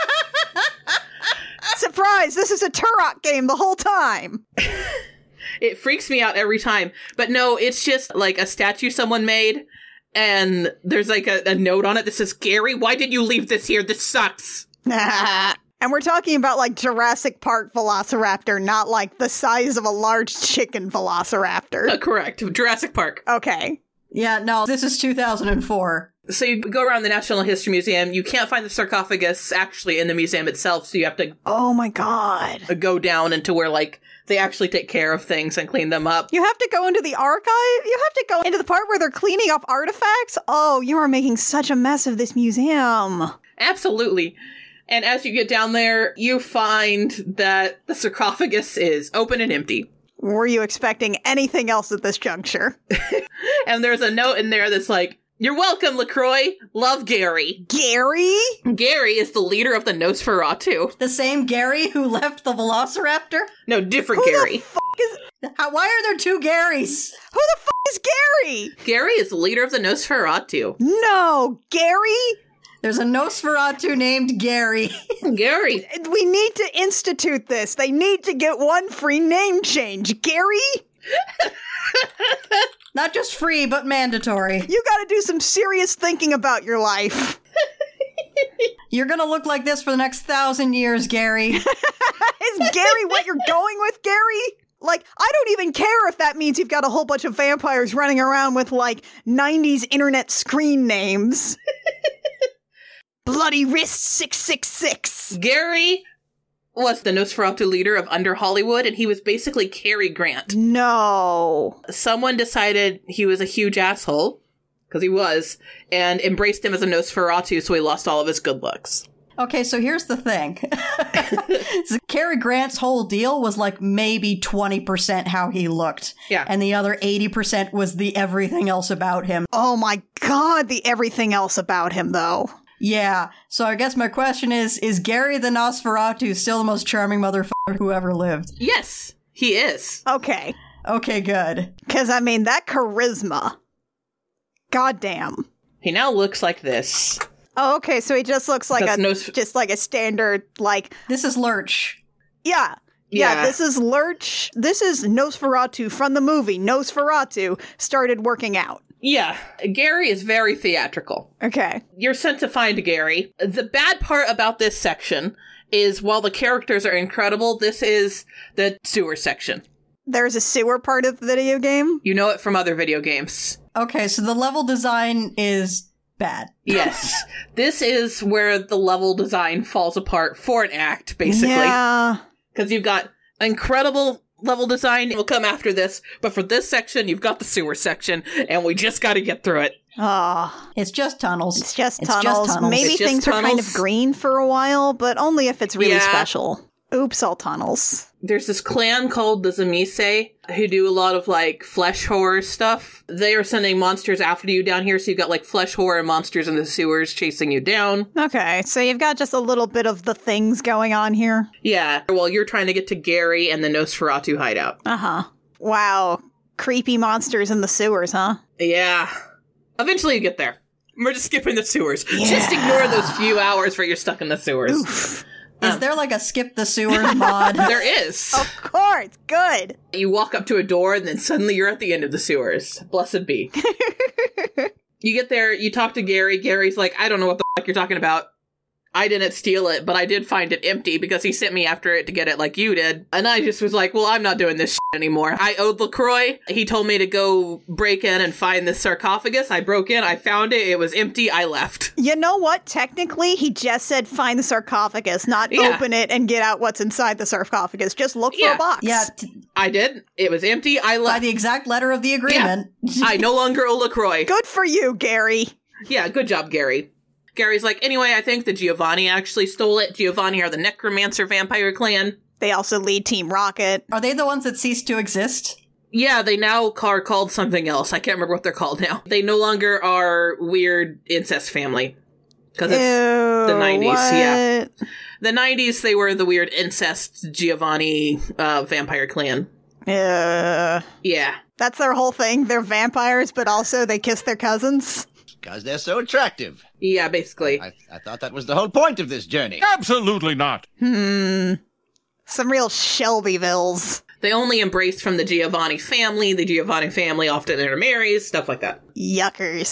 Surprise! This is a Turok game the whole time.
It freaks me out every time. But no, it's just like a statue someone made, And there's like a, a note on it that says, Gary, why did you leave this here? This sucks.
And we're talking about like Jurassic Park Velociraptor, not like the size of a large chicken Velociraptor.
Uh, correct. Jurassic Park.
Okay.
Yeah, no, this is two thousand four.
So you go around the National History Museum. You can't find the sarcophagus actually in the museum itself, so you have to
Oh my god.
go down into where, like, they actually take care of things and clean them up.
You have to go into the archive? You have to go into the part where they're cleaning up artifacts? Oh, you are making such a mess of this museum.
Absolutely. And as you get down there, you find that the sarcophagus is open and empty.
Were you expecting anything else at this juncture?
And there's a note in there that's like, "You're welcome, LaCroix. Love, Gary."
Gary?
Gary is the leader of the Nosferatu.
The same Gary who left the Velociraptor?
No, different
Who
Gary.
the fuck is...
How, why are there two Garys?
Who the fuck is Gary?
Gary is the leader of the Nosferatu.
No, Gary?
There's a Nosferatu named Gary.
Gary.
We need to institute this. They need to get one free name change. Gary?
Not just free, but mandatory.
You gotta do some serious thinking about your life.
You're gonna look like this for the next thousand years, Gary.
Is Gary what you're going with, Gary? Like, I don't even care if that means you've got a whole bunch of vampires running around with, like, nineties internet screen names. Bloody Wrist six six six.
Gary was the Nosferatu leader of Under Hollywood, and he was basically Cary Grant.
No.
Someone decided he was a huge asshole, because he was, and embraced him as a Nosferatu, so he lost all of his good looks.
Okay, so here's the thing. So Cary Grant's whole deal was like maybe twenty percent how he looked.
Yeah.
And the other eighty percent was the everything else about him.
Oh my god, the everything else about him, though.
Yeah. So I guess my question is, is Gary the Nosferatu still the most charming motherfucker who ever lived?
Yes, he is.
Okay.
Okay, good.
Because, I mean, that charisma. Goddamn.
He now looks like this.
Oh, okay, so he just looks like
That's
a,
Nos-
just like a standard, like,
This is Lurch.
yeah. Yeah,
Yeah.
this is Lurch. This is Nosferatu from the movie. Nosferatu started working out.
Yeah, Gary is very theatrical.
Okay.
You're sent to find Gary. The bad part about this section is while the characters are incredible, this is the sewer section.
There's a sewer part of the video game?
You know it from other video games.
Okay, so the level design is bad.
Yes. This is where the level design falls apart for an act, basically.
Yeah.
Because you've got incredible level design will come after this, but for this section, you've got the sewer section, and we just got to get through it.
Oh,
It's just tunnels.
it's just
It's just
tunnels.
tunnels.
Maybe
It's just
things are kind of
tunnels.
green for a while, but only if it's really
Yeah.
special. Oops, all tunnels.
There's this clan called the Zamise who do a lot of, like, flesh horror stuff. They are sending monsters after you down here, so you've got, like, flesh horror monsters in the sewers chasing you down.
Okay, so you've got just a little bit of the things going on here.
Yeah, well, you're trying to get to Gary and the Nosferatu hideout.
Uh-huh. Wow. Creepy monsters in the sewers, huh?
Yeah. Eventually you get there. We're just skipping the sewers. Just ignore those few hours where you're stuck in the sewers.
Oof.
Is there like a skip the sewers mod?
There is.
Of course, good.
You walk up to a door and then suddenly you're at the end of the sewers. Blessed be. You get there, you talk to Gary. Gary's like, I don't know what the fuck you're talking about. I didn't steal it, but I did find it empty because he sent me after it to get it like you did. And I just was like, well, I'm not doing this shit anymore. I owed LaCroix. He told me to go break in and find this sarcophagus. I broke in, I found it, it was empty, I left.
You know what? Technically, he just said find the sarcophagus, not
Yeah.
open it and get out what's inside the sarcophagus. Just look for
Yeah.
a box.
Yeah, t-
I did. It was empty, I
by
left.
the exact letter of the agreement.
I no longer owe LaCroix.
Good for you, Gary.
Yeah, good job, Gary. Gary's like, anyway, I think the Giovanni actually stole it. Giovanni are the necromancer vampire clan.
They also lead Team Rocket.
Are they the ones that ceased to exist?
Yeah, they now are called something else. I can't remember what they're called now. They no longer are weird incest family. Because it's
Ew,
the nineties,
what?
yeah. The nineties, they were the weird incest Giovanni uh, vampire clan.
Uh,
Yeah.
that's their whole thing. They're vampires, but also they kiss their cousins.
Because they're so attractive.
Yeah, basically.
I, I thought that was the whole point of this journey.
Absolutely not.
Hmm. Some real Shelbyvilles.
They only embraced from the Giovanni family. The Giovanni family often intermarries, stuff like that.
Yuckers.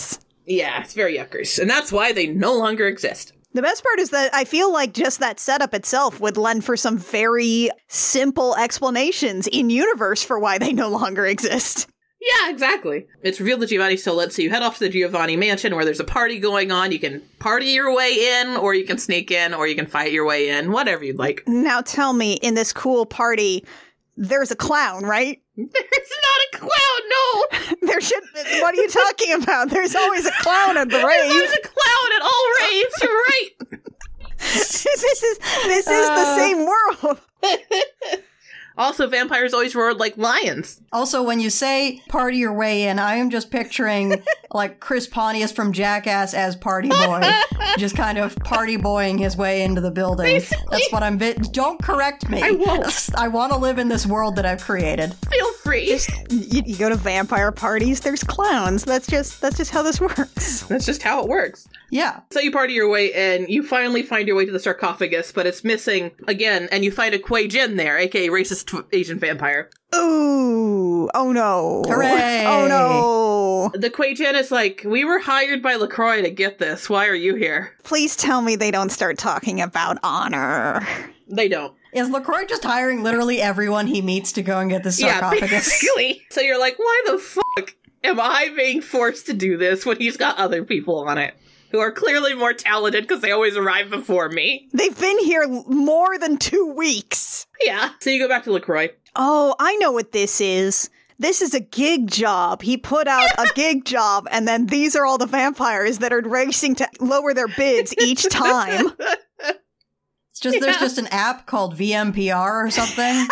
Yeah, it's very yuckers. And that's why they no longer exist.
The best part is that I feel like just that setup itself would lend for some very simple explanations in universe for why they no longer exist.
Yeah, exactly. It's revealed that Giovanni's still lit, so you head off to the Giovanni mansion where there's a party going on. You can party your way in, or you can sneak in, or you can fight your way in, whatever you'd like.
Now tell me, in this cool party, there's a clown, right?
There's not a clown, no!
There should. What are you talking about? There's always a clown at the rave.
There's always a clown at all raves, you're right!
this is this is uh... the same world.
Also, vampires always roared like lions.
Also, when you say party your way in, I am just picturing, like, Chris Pontius from Jackass as Party Boy. Just kind of party boying his way into the building.
Basically.
That's what I'm... Vi- Don't correct me.
I won't.
I want to live in this world that I've created.
Feel free.
Just, you, you go to vampire parties, there's clowns. That's just that's just how this works.
That's just how it works.
Yeah.
So you party your way in, you finally find your way to the sarcophagus, but it's missing again, and you find a Kuei Jin there, aka racist Asian vampire.
Ooh, oh no.
Hooray.
Oh no.
The Kuei Jin is like, we were hired by LaCroix to get this, why are you here?
Please tell me they don't start talking about honor.
They don't.
Is LaCroix just hiring literally everyone he meets to go and get the sarcophagus?
Yeah, basically. So you're like, why the fuck am I being forced to do this when he's got other people on it? Who are clearly more talented because they always arrive before me.
They've been here more than two weeks.
Yeah. So you go back to LaCroix.
Oh, I know what this is. This is a gig job. He put out a gig job, and then these are all the vampires that are racing to lower their bids each time.
It's just, yeah. There's just an app called V M P R or something.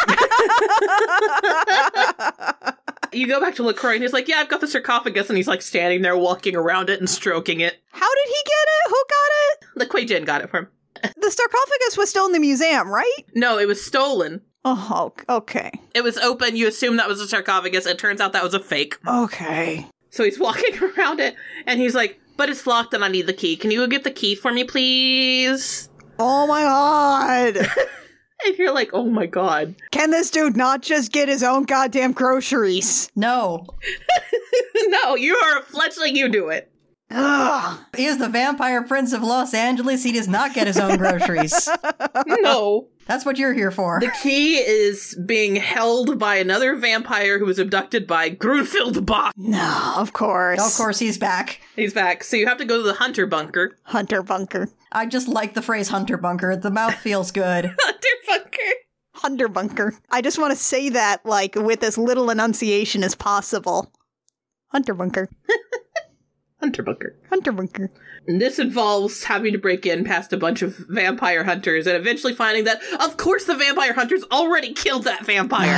You go back to LaCroix and he's like, yeah, I've got the sarcophagus, and he's like standing there walking around it and stroking it.
How did he get it? Who got it?
The Kuei Jin got it for him.
The sarcophagus was still in the museum, right?
No, it was stolen.
Oh, okay.
It was open, you assume that was a sarcophagus, it turns out that was a fake.
Okay.
So he's walking around it, and he's like, but it's locked and I need the key. Can you go get the key for me, please?
Oh my god.
And you're like, oh my god.
Can this dude not just get his own goddamn groceries?
No.
No, you are a fledgling, you do it.
Ugh.
He is the vampire prince of Los Angeles. He does not get his own groceries.
No.
That's what you're here for.
The key is being held by another vampire who was abducted by Grunfeld Bach.
No, of course.
Of course he's back.
He's back. So you have to go to the Hunter Bunker.
Hunter Bunker.
I just like the phrase Hunter Bunker. The mouth feels good.
Hunter Bunker.
Hunter Bunker. I just want to say that, like, with as little enunciation as possible. Hunter Bunker.
Hunter Bunker.
Hunter Bunker.
And this involves having to break in past a bunch of vampire hunters and eventually finding that, of course, the vampire hunters already killed that vampire.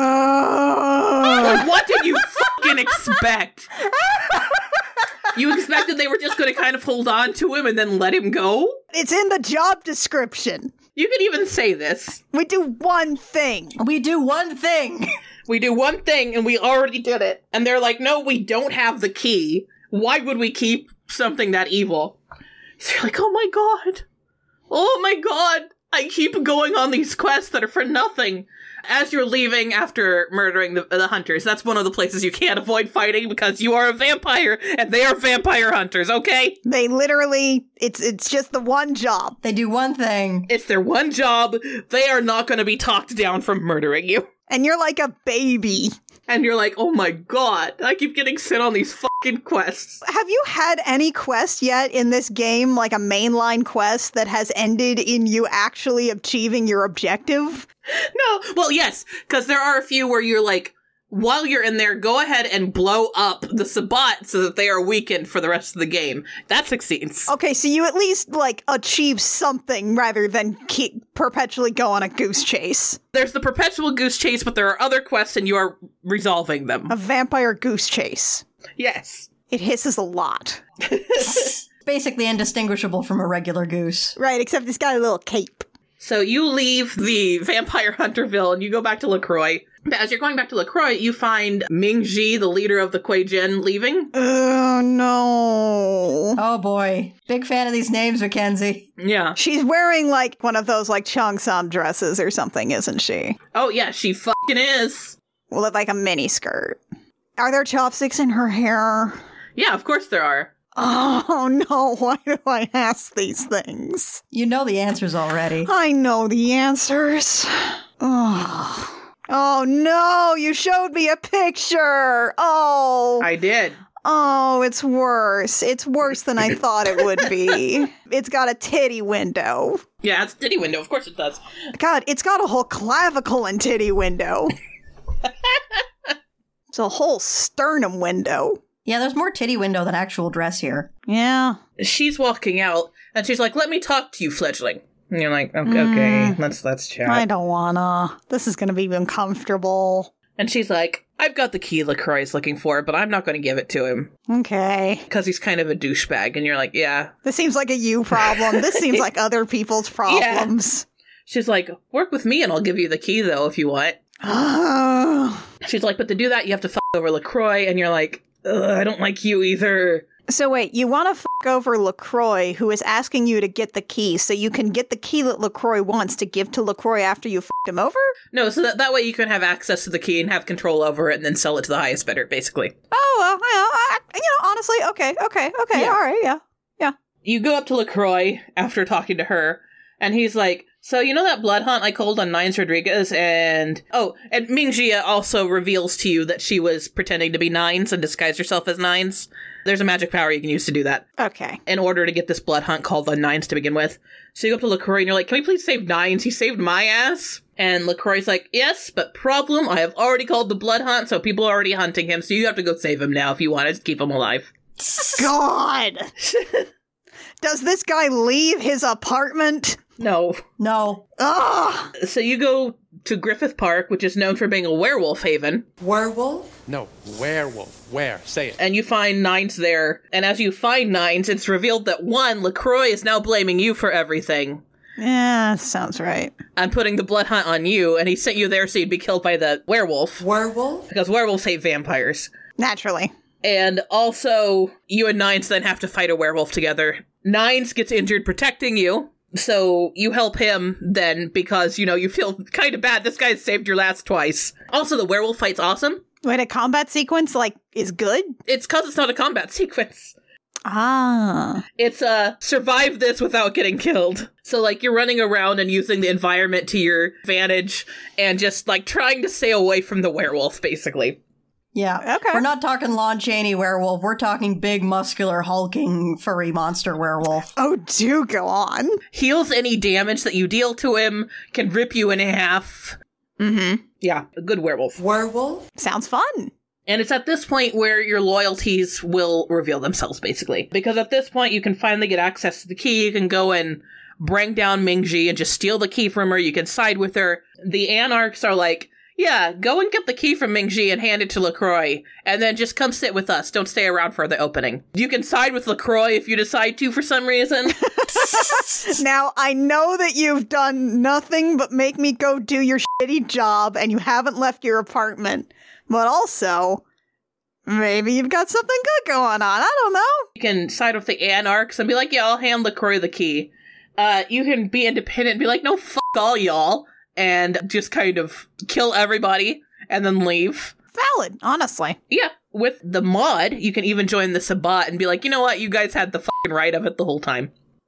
Uh...
What did you fucking expect? You expected they were just going to kind of hold on to him and then let him go?
It's in the job description.
You could even say this.
We do one thing.
We do one thing.
We do one thing and we already did it. And they're like, no, we don't have the key. Why would we keep something that evil? So you're like, oh my god. Oh my god. I keep going on these quests that are for nothing. As you're leaving after murdering the, the hunters, that's one of the places you can't avoid fighting because you are a vampire and they are vampire hunters, okay?
They literally, it's it's just the one job.
They do one thing.
It's their one job. They are not going to be talked down from murdering you.
And you're like a baby.
And you're like, oh my god, I keep getting sent on these fucking quests.
Have you had any quest yet in this game, like a mainline quest that has ended in you actually achieving your objective?
No. Well, yes, because there are a few where you're like, while you're in there, go ahead and blow up the Sabbat so that they are weakened for the rest of the game. That succeeds.
Okay, so you at least, like, achieve something rather than keep perpetually go on a goose chase.
There's the perpetual goose chase, but there are other quests and you are resolving them.
A vampire goose chase.
Yes.
It hisses a lot.
It's basically indistinguishable from a regular goose.
Right, except it's got a little cape.
So you leave the Vampire Hunterville and you go back to LaCroix. As you're going back to LaCroix, you find Ming-Ji, the leader of the Kuei Jin, leaving.
Oh, no.
Oh, boy. Big fan of these names, Mackenzie.
Yeah.
She's wearing, like, one of those, like, Cheongsam dresses or something, isn't she?
Oh, yeah, she fucking is.
Well, like a mini skirt. Are there chopsticks in her hair?
Yeah, of course there are.
Oh no, why do I ask these things?
You know the answers already.
I know the answers. Oh. Oh no, you showed me a picture. Oh.
I did.
Oh, it's worse. It's worse than I thought it would be. It's got a titty window.
Yeah, it's a titty window. Of course it does.
God, it's got a whole clavicle and titty window. It's a whole sternum window.
Yeah, there's more titty window than actual dress here.
Yeah.
She's walking out, and she's like, let me talk to you, fledgling. And you're like, okay, okay
Mm.
let's let's chat.
I don't wanna. This is gonna be uncomfortable.
And she's like, I've got the key LaCroix's looking for, but I'm not going to give it to him.
Okay.
Because he's kind of a douchebag. And you're like, yeah.
This seems like a you problem. This seems like other people's problems.
She's like, work with me and I'll give you the key, though, if you want. She's like, but to do that, you have to fuck over LaCroix. And you're like, ugh, I don't like you either.
So wait, you want to fuck over LaCroix, who is asking you to get the key, so you can get the key that LaCroix wants to give to LaCroix after you fucked him over?
No, so that, that way you can have access to the key and have control over it and then sell it to the highest bidder, basically.
Oh, well, yeah, I, you know, honestly, okay, okay, okay,
Yeah.
all right, yeah, yeah.
You go up to LaCroix after talking to her, and he's like, so you know that blood hunt I called on Nines Rodriguez, and... Oh, and Mingjia also reveals to you that she was pretending to be Nines and disguised herself as Nines. There's a magic power you can use to do that.
Okay.
In order to get this blood hunt called on Nines to begin with. So you go up to LaCroix and you're like, can we please save Nines? He saved my ass. And LaCroix's like, yes, but problem, I have already called the blood hunt, so people are already hunting him, so you have to go save him now if you want to keep him alive.
God! Does this guy leave his apartment?
No.
No.
Ugh!
So you go to Griffith Park, which is known for being a werewolf haven.
Werewolf?
No, werewolf. Where? Say it.
And you find Nines there. And as you find Nines, it's revealed that one, LaCroix is now blaming you for everything.
Yeah, sounds right.
I'm putting the blood hunt on you, and he sent you there so you'd be killed by the werewolf.
Werewolf?
Because werewolves hate vampires.
Naturally.
And also, you and Nines then have to fight a werewolf together. Nines gets injured protecting you, so you help him then because, you know, you feel kind of bad. This guy saved your last twice. Also, the werewolf fight's awesome.
Wait, a combat sequence, like, is good?
It's because it's not a combat sequence.
Ah.
It's, uh, survive this without getting killed. So, like, you're running around and using the environment to your advantage and just, like, trying to stay away from the werewolf, basically.
Yeah.
Okay.
We're not talking Lon Chaney werewolf. We're talking big, muscular, hulking, furry monster werewolf.
Oh, do go on.
Heals any damage that you deal to him, can rip you in half.
Mm-hmm.
Yeah, a good werewolf.
Werewolf?
Sounds fun.
And it's at this point where your loyalties will reveal themselves, basically. Because at this point, you can finally get access to the key. You can go and bring down Mingji and just steal the key from her. You can side with her. The Anarchs are like, yeah, go and get the key from Mingji and hand it to LaCroix. And then just come sit with us. Don't stay around for the opening. You can side with LaCroix if you decide to for some reason.
Now, I know that you've done nothing but make me go do your shitty job and you haven't left your apartment. But also, maybe you've got something good going on. I don't know.
You can side with the Anarchs and be like, yeah, I'll hand LaCroix the key. Uh, you can be independent and be like, no, fuck all y'all. And just kind of kill everybody and then leave.
Valid, honestly.
Yeah. With the mod, you can even join the Sabbat and be like, you know what? You guys had the fucking right of it the whole time.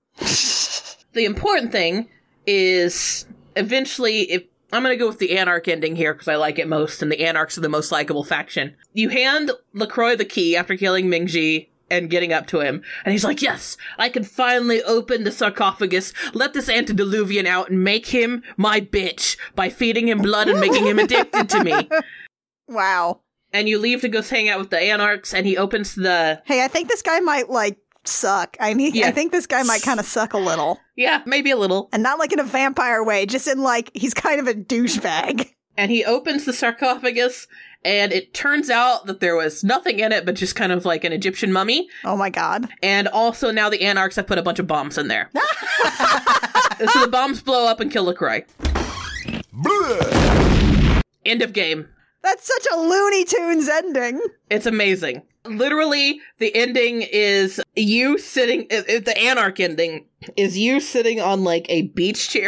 The important thing is eventually, if I'm going to go with the Anarch ending here because I like it most, and the Anarchs are the most likable faction. You hand LaCroix the key after killing Mingji and getting up to him, and he's like, yes, I can finally open the sarcophagus, let this antediluvian out, and make him my bitch by feeding him blood and making him addicted to me.
Wow.
And you leave to go hang out with the Anarchs, and he opens the...
Hey, I think this guy might, like, suck. I mean,
Yeah.
I think this guy might kind of suck a little.
Yeah, maybe a little.
And not like in a vampire way, just in like, he's kind of a douchebag.
And he opens the sarcophagus, and it turns out that there was nothing in it but just kind of like an Egyptian mummy.
Oh my god.
And also now the Anarchs have put a bunch of bombs in there. So the bombs blow up and kill LaCroix. End of game.
That's such a Looney Tunes ending.
It's amazing. Literally, the ending is you sitting, uh, uh, the Anarch ending is you sitting on like a beach chair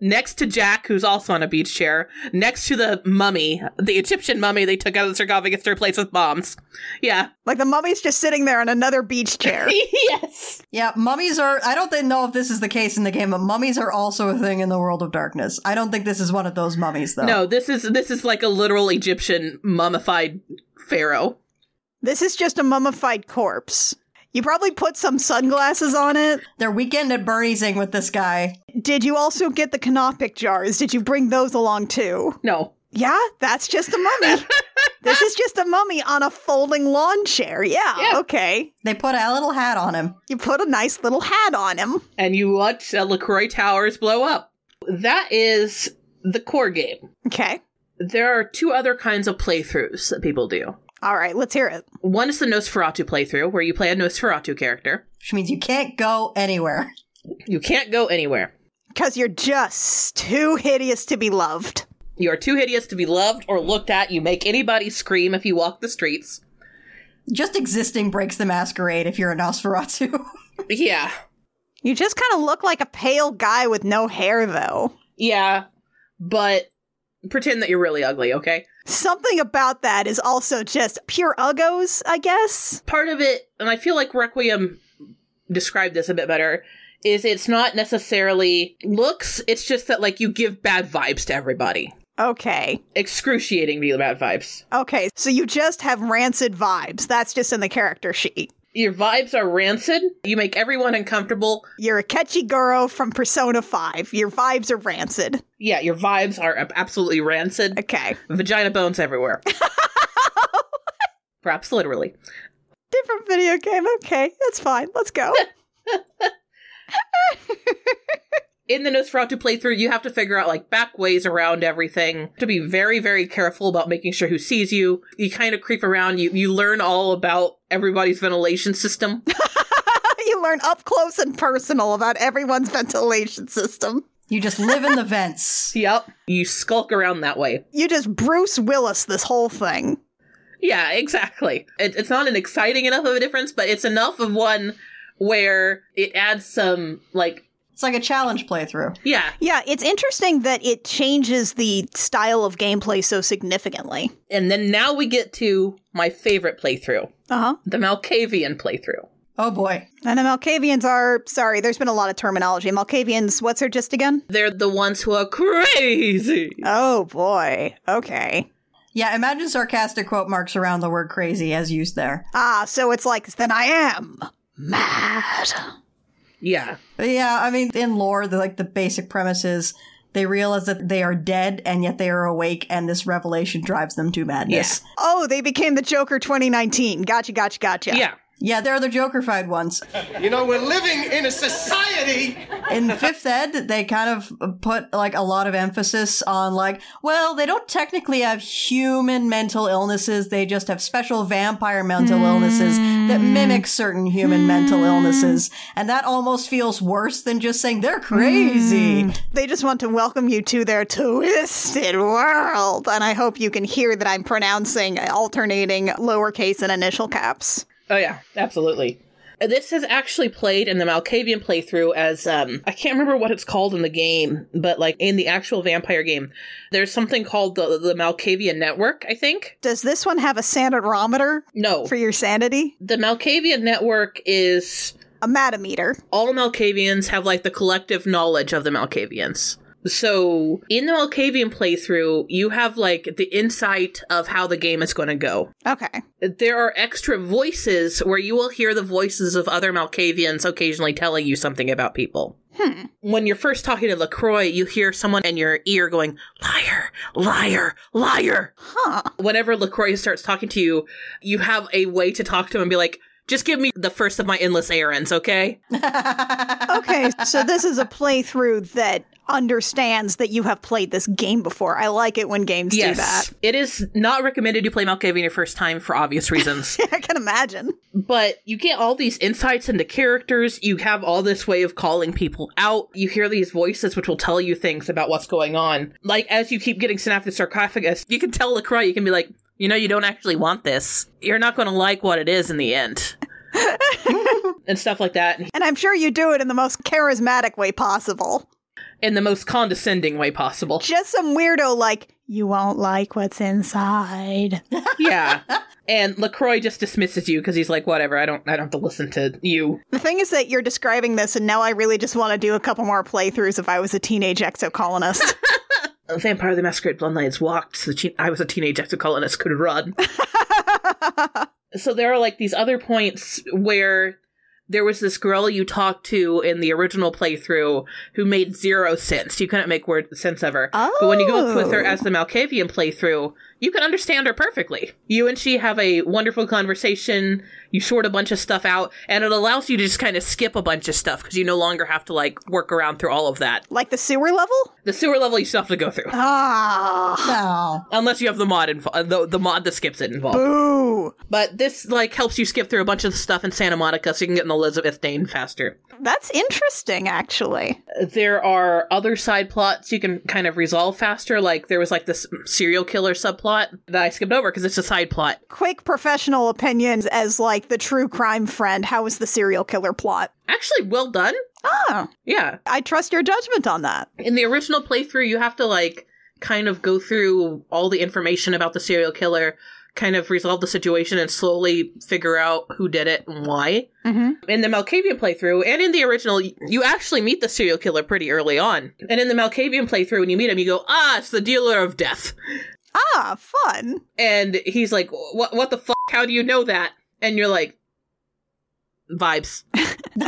next to Jack, who's also on a beach chair, next to the mummy, the Egyptian mummy they took out of the sarcophagus to replace with bombs. Yeah.
Like the mummy's just sitting there on another beach chair.
Yes.
Yeah, mummies are, I don't think, know if this is the case in the game, but mummies are also a thing in the World of Darkness. I don't think this is one of those mummies, though.
No, this is this is like a literal Egyptian mummified pharaoh.
This is just a mummified corpse. You probably put some sunglasses on it.
They're Weekend at Bernie'sing with this guy.
Did you also get the canopic jars? Did you bring those along too?
No.
Yeah, that's just a mummy. This is just a mummy on a folding lawn chair. Yeah,
Yeah.
okay.
They put a little hat on him.
You put a nice little hat on him.
And you watch uh, LaCroix Towers blow up. That is the core game.
Okay.
There are two other kinds of playthroughs that people do.
All right, let's hear it.
One is the Nosferatu playthrough, where you play a Nosferatu character.
Which means you can't go anywhere.
You can't go anywhere.
Because you're just too hideous to be loved.
You are too hideous to be loved or looked at. You make anybody scream if you walk the streets.
Just existing breaks the masquerade if you're a Nosferatu.
Yeah.
You just kind of look like a pale guy with no hair, though.
Yeah. But pretend that you're really ugly, okay?
Something about that is also just pure uggos, I guess.
Part of it, and I feel like Requiem described this a bit better, is it's not necessarily looks, it's just that, like, you give bad vibes to everybody.
Okay.
Excruciatingly bad vibes.
Okay, so you just have rancid vibes. That's just in the character sheet.
Your vibes are rancid. You make everyone uncomfortable.
You're a catchy girl from Persona five. Your vibes are rancid.
Yeah, your vibes are ab- absolutely rancid.
Okay.
Vagina bones everywhere. Perhaps literally.
Different video game. Okay, that's fine. Let's go.
In the Nosferatu playthrough, you have to figure out, like, back ways around everything. To be very, very careful about making sure who sees you. You kind of creep around. You, you learn all about everybody's ventilation system.
You learn up close and personal about everyone's ventilation system.
You just live in the vents.
Yep. You skulk around that way.
You just Bruce Willis this whole thing.
Yeah, exactly. It, it's not an exciting enough of a difference, but it's enough of one where it adds some, like...
It's like a challenge playthrough.
Yeah.
Yeah, it's interesting that it changes the style of gameplay so significantly.
And then now we get to my favorite playthrough.
Uh-huh.
The Malkavian playthrough.
Oh boy.
And the Malkavians are, sorry, there's been a lot of terminology. Malkavians, what's their gist again?
They're the ones who are crazy.
Oh boy. Okay.
Yeah, imagine sarcastic quote marks around the word crazy as used there.
Ah, so it's like, then I am mad.
Yeah.
But yeah, I mean, in lore, the, like the basic premise is they realize that they are dead and yet they are awake, and this revelation drives them to madness.
Yeah.
Oh, they became the Joker twenty nineteen. Gotcha, gotcha, gotcha.
Yeah.
Yeah, they're the Joker-fied ones.
You know, we're living in a society.
In fifth Ed, they kind of put like a lot of emphasis on like, well, they don't technically have human mental illnesses. They just have special vampire mental mm. illnesses that mimic certain human mm. mental illnesses. And that almost feels worse than just saying they're crazy.
Mm. They just want to welcome you to their twisted world. And I hope you can hear that I'm pronouncing alternating lowercase and initial caps.
Oh, yeah, absolutely. This is actually played in the Malkavian playthrough as, um, I can't remember what it's called in the game, but, like, in the actual vampire game, there's something called the, the Malkavian Network, I think.
Does this one have a sanirometer?
No.
For your sanity?
The Malkavian Network is...
a matameter.
All Malkavians have, like, the collective knowledge of the Malkavians. So, in the Malkavian playthrough, you have, like, the insight of how the game is going to go.
Okay.
There are extra voices where you will hear the voices of other Malkavians occasionally telling you something about people.
Hmm.
When you're first talking to LaCroix, you hear someone in your ear going, liar, liar, liar.
Huh.
Whenever LaCroix starts talking to you, you have a way to talk to him and be like, just give me the first of my endless errands, okay?
Okay, so this is a playthrough that understands that you have played this game before. I like it when games
yes.
do that.
It is not recommended you play Malkavian your first time for obvious reasons.
I can imagine.
But you get all these insights into characters. You have all this way of calling people out. You hear these voices which will tell you things about what's going on. Like, as you keep getting sent after the sarcophagus, you can tell LaCroix, you can be like, you know, you don't actually want this. You're not going to like what it is in the end. And stuff like that.
And I'm sure you do it in the most charismatic way possible.
in the most condescending way possible.
Just some weirdo like, you won't like what's inside.
Yeah. And LaCroix just dismisses you because he's like, whatever, I don't I don't have to listen to you.
The thing is that you're describing this, and now I really just want to do a couple more playthroughs if I was a teenage exocolonist.
Vampire the Masquerade Bloodlines walked, so the che- I was a teenage exocolonist, could run. So there are like these other points where there was this girl you talked to in the original playthrough who made zero sense. You couldn't make word sense of her.
Oh.
But when you go with her as the Malkavian playthrough, you can understand her perfectly. You and she have a wonderful conversation. You sort a bunch of stuff out, and it allows you to just kind of skip a bunch of stuff because you no longer have to like work around through all of that.
Like the sewer level?
The sewer level you still have to go through.
Ah.
No.
Unless you have the mod invo- the, the mod that skips it involved.
Boo.
But this like helps you skip through a bunch of the stuff in Santa Monica so you can get in Elizabeth Dane faster.
That's interesting, actually.
There are other side plots you can kind of resolve faster. Like there was like this serial killer subplot that I skipped over because it's a side plot.
Quick professional opinions as, like, the true crime friend. How was the serial killer plot?
Actually, well done.
Oh.
Yeah.
I trust your judgment on that.
In the original playthrough, you have to like kind of go through all the information about the serial killer, kind of resolve the situation and slowly figure out who did it and why.
Mm-hmm.
In the Malkavian playthrough, and in the original, you actually meet the serial killer pretty early on. And in the Malkavian playthrough, when you meet him, you go, ah, it's the dealer of death.
Ah, fun.
And he's like, what What the fuck? How do you know that? And you're like, vibes.
The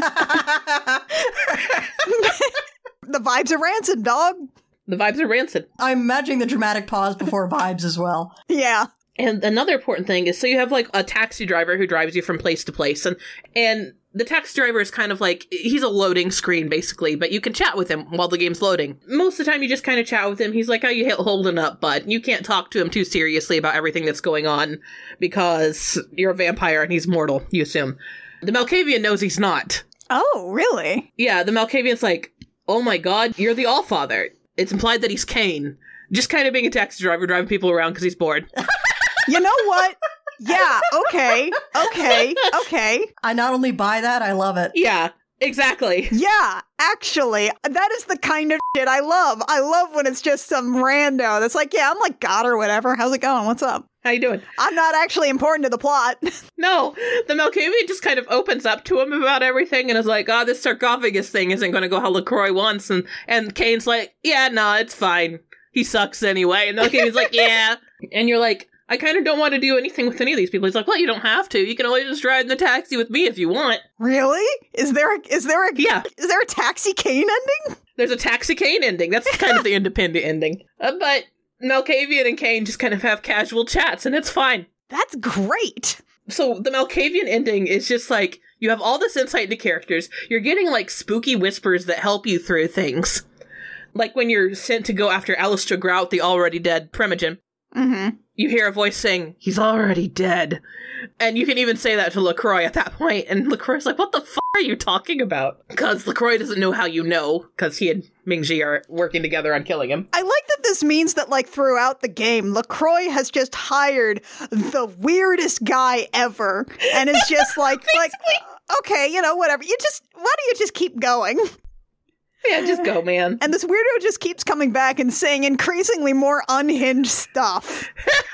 vibes are rancid, dog.
The vibes are rancid.
I'm imagining the dramatic pause before vibes as well.
Yeah.
And another important thing is, so you have like a taxi driver who drives you from place to place, and and the taxi driver is kind of like, he's a loading screen basically, but you can chat with him while the game's loading. Most of the time you just kind of chat with him. He's like, how you holding up, bud? You can't talk to him too seriously about everything that's going on because you're a vampire and he's mortal, you assume. The Malkavian knows he's not.
Oh, really?
Yeah, the Malkavian's like, oh my god, you're the Allfather. It's implied that he's Kane. Just kind of being a taxi driver, driving people around because he's bored.
You know what? Yeah, okay, okay, okay.
I not only buy that, I love it.
Yeah, exactly.
Yeah, actually, that is the kind of shit I love. I love when it's just some rando that's like, yeah, I'm like God or whatever. How's it going? What's up?
How you doing?
I'm not actually important to the plot.
No, the Malkavian just kind of opens up to him about everything and is like, oh, this sarcophagus thing isn't going to go how LaCroix wants. And, and Kane's like, yeah, no, nah, it's fine. He sucks anyway. And Malkavian's like, yeah. And you're like, I kind of don't want to do anything with any of these people. He's like, well, you don't have to. You can always just ride in the taxi with me if you want.
Really? Is there a, is there a,
Yeah.
Is there a Taxi Kane ending?
There's a Taxi Kane ending. That's kind of the independent ending. Uh, but Malkavian and Kane just kind of have casual chats, and it's fine.
That's great.
So the Malkavian ending is just like, you have all this insight into characters. You're getting like spooky whispers that help you through things. Like when you're sent to go after Alistair Grout, the already dead Primogen.
Mm-hmm.
You hear a voice saying, he's already dead. And you can even say that to LaCroix at that point, and LaCroix's like, what the f*** are you talking about? Because LaCroix doesn't know how you know, because he and Ming-Chi are working together on killing him.
I like that this means that, like, throughout the game, LaCroix has just hired the weirdest guy ever, and is just like, like, okay, you know, whatever. You just, why don't you just keep going?
Yeah, just go, man.
And this weirdo just keeps coming back and saying increasingly more unhinged stuff.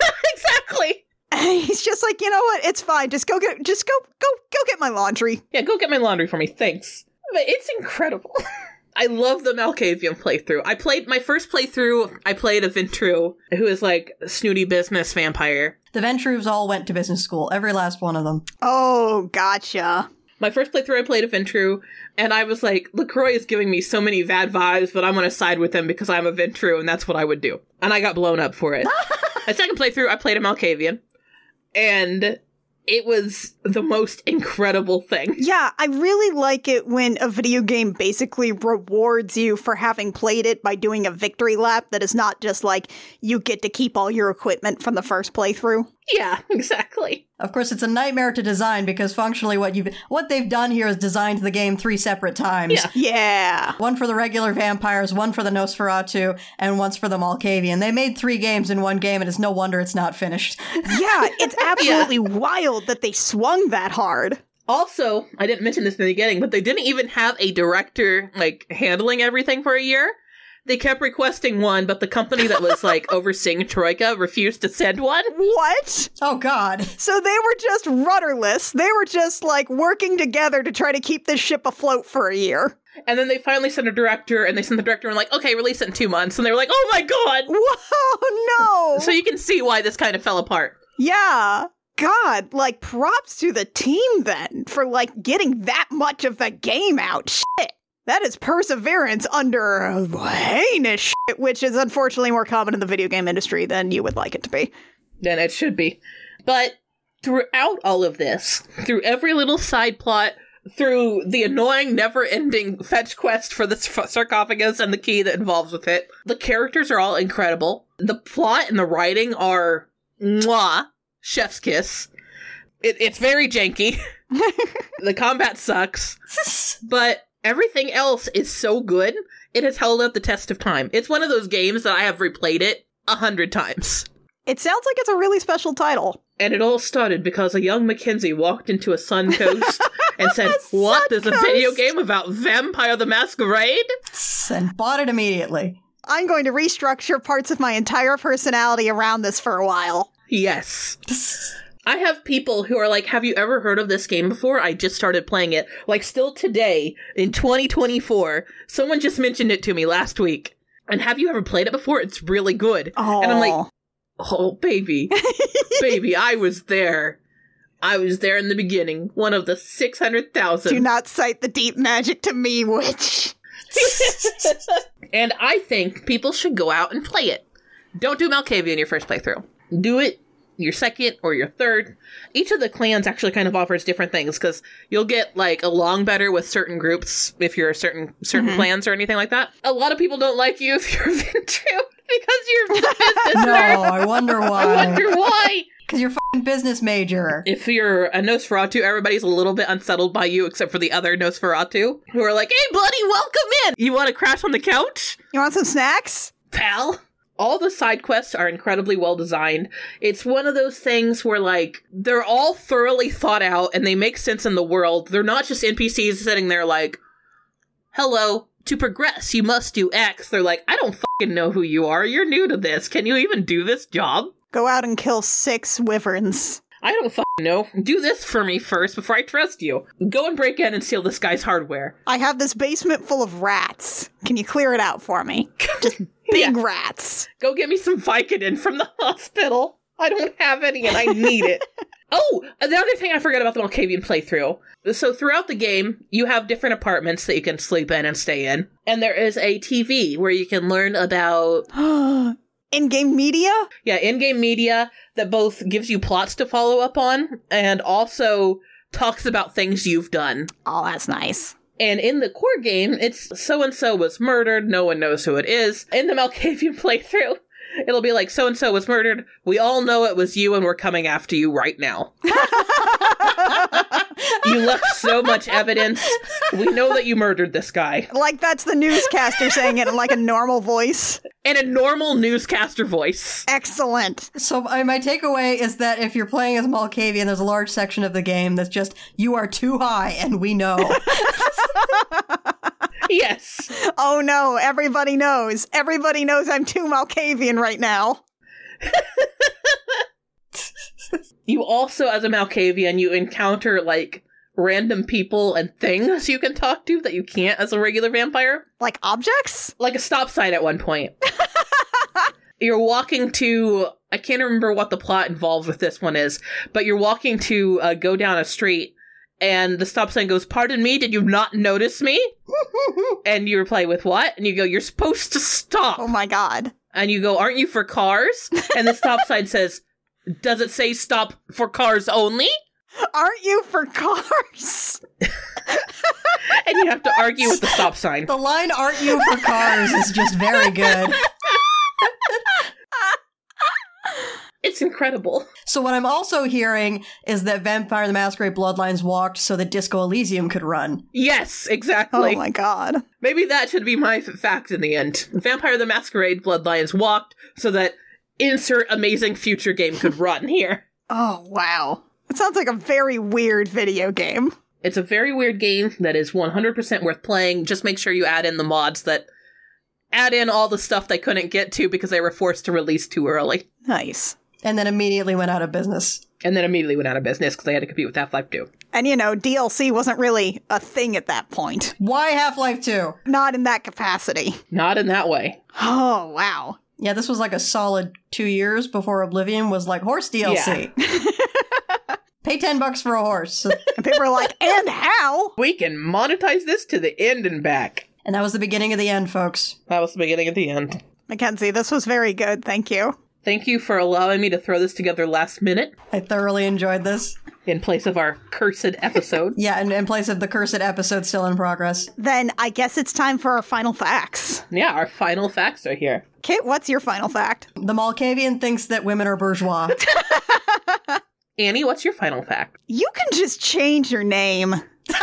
Exactly.
And he's just like, you know what? It's fine. Just go get, just go, go, go get my laundry.
Yeah, go get my laundry for me. Thanks. But it's incredible. I love the Malkavian playthrough. I played my first playthrough. I played a Ventrue who is like a snooty business vampire.
The Ventrues all went to business school, every last one of them.
Oh, gotcha.
My first playthrough, I played a Ventrue, and I was like, LaCroix is giving me so many bad vibes, but I'm going to side with him because I'm a Ventrue, and that's what I would do. And I got blown up for it. My second playthrough, I played a Malkavian, and it was the most incredible thing.
Yeah, I really like it when a video game basically rewards you for having played it by doing a victory lap that is not just like, you get to keep all your equipment from the first playthrough.
Yeah, exactly.
Of course, it's a nightmare to design because functionally what you've what they've done here is designed the game three separate times.
Yeah.
Yeah.
One for the regular vampires, one for the Nosferatu, and once for the Malkavian. They made three games in one game, and it's no wonder it's not finished.
Yeah, it's absolutely wild that they swung that hard.
Also, I didn't mention this in the beginning, but they didn't even have a director, like, handling everything for a year. they kept requesting one, but the company that was, like, overseeing Troika refused to send one.
What?
Oh, God.
So they were just rudderless. They were just, like, working together to try to keep this ship afloat for a year.
And then they finally sent a director, and they sent the director and like, okay, release it in two months. And they were like, oh my god!
Whoa, no!
So you can see why this kind of fell apart.
Yeah. God, like, props to the team then for, like, getting that much of the game out. Shit. That is perseverance under heinous shit, which is unfortunately more common in the video game industry than you would like it to be.
Then it should be. But throughout all of this, through every little side plot, through the annoying, never-ending fetch quest for the sarcophagus and the key that involves with it, the characters are all incredible. The plot and the writing are mwah, chef's kiss. It, it's very janky. The combat sucks. But everything else is so good, it has held up the test of time. It's one of those games that I have replayed it a hundred times.
It sounds like it's a really special title.
And it all started because a young Mackenzie walked into a Sun Coast and said, what, there's a video game about Vampire the Masquerade?
And bought it immediately.
I'm going to restructure parts of my entire personality around this for a while.
Yes. I have people who are like, have you ever heard of this game before? I just started playing it. Like, still today, in twenty twenty-four, someone just mentioned it to me last week. And have you ever played it before? It's really good.
Aww.
And I'm like, oh, baby. Baby, I was there. I was there in the beginning. One of the six hundred thousand.
Do not cite the deep magic to me, witch.
And I think people should go out and play it. Don't do Malkavian in your first playthrough. Do it your second or your third. Each of the clans actually kind of offers different things, because you'll get like along better with certain groups if you're certain certain mm-hmm. clans or anything like that. A lot of people don't like you if you're Ventrue because you're the business
No,
nerd.
I wonder why.
I wonder why.
Because you're a f***ing business major.
If you're a Nosferatu, everybody's a little bit unsettled by you, except for the other Nosferatu, who are like, hey, buddy, welcome in! You want to crash on the couch?
You want some snacks?
Pal? All the side quests are incredibly well designed. It's one of those things where, like, they're all thoroughly thought out and they make sense in the world. They're not just N P Cs sitting there like, hello, to progress, you must do X. They're like, I don't fucking know who you are. You're new to this. Can you even do this job?
Go out and kill six wyverns.
I don't fucking know. Do this for me first before I trust you. Go and break in and steal this guy's hardware.
I have this basement full of rats. Can you clear it out for me? Just big yeah. rats.
Go get me some Vicodin from the hospital. I don't have any and I need it. Oh, the other thing I forgot about the Malkavian playthrough. So throughout the game, you have different apartments that you can sleep in and stay in. And there is a T V where you can learn about...
in-game media?
Yeah, in-game media that both gives you plots to follow up on and also talks about things you've done.
Oh, that's nice.
And in the core game, it's so-and-so was murdered, no one knows who it is. In the Malkavian playthrough, it'll be like, so-and-so was murdered, we all know it was you and we're coming after you right now. You left so much evidence. We know that you murdered this guy.
Like that's the newscaster saying it in like a normal voice.
In a normal newscaster voice.
Excellent.
So uh, my takeaway is that if you're playing as Malkavian, there's a large section of the game that's just, you are too high and we know.
Yes.
Oh no, everybody knows. Everybody knows I'm too Malkavian right now.
You also, as a Malkavian, you encounter, like, random people and things you can talk to that you can't as a regular vampire.
Like objects?
Like a stop sign at one point. You're walking to... I can't remember what the plot involved with this one is, but you're walking to uh, go down a street, and the stop sign goes, pardon me, did you not notice me? And you reply with what? And you go, you're supposed to stop.
Oh my god.
And you go, aren't you for cars? And the stop sign says... Does it say stop for cars only?
Aren't you for cars?
And you have to argue with the stop sign.
The line, aren't you for cars, is just very good.
It's incredible.
So what I'm also hearing is that Vampire the Masquerade Bloodlines walked so that Disco Elysium could run.
Yes, exactly.
Oh my god.
Maybe that should be my f- fact in the end. Vampire the Masquerade Bloodlines walked so that insert amazing future game could run here.
Oh, wow. It sounds like a very weird video game.
It's a very weird game that is one hundred percent worth playing. Just make sure you add in the mods that add in all the stuff they couldn't get to because they were forced to release too early.
Nice.
And then immediately went out of business.
And then immediately went out of business because they had to compete with Half-Life two.
And, you know, D L C wasn't really a thing at that point.
Why Half-Life two?
Not in that capacity.
Not in that way.
Oh, wow.
Yeah, this was like a solid two years before Oblivion was like horse D L C. Yeah. Pay ten bucks for a horse.
And people were like, and how?
We can monetize this to the end and back.
And that was the beginning of the end, folks.
That was the beginning of the end.
Mackenzie, this was very good. Thank you.
Thank you for allowing me to throw this together last minute.
I thoroughly enjoyed this.
In place of our cursed episode.
Yeah, and in place of the cursed episode still in progress.
Then I guess it's time for our final facts.
Yeah, our final facts are here.
Kit, what's your final fact?
The Malkavian thinks that women are bourgeois.
Annie, what's your final fact?
You can just change your name.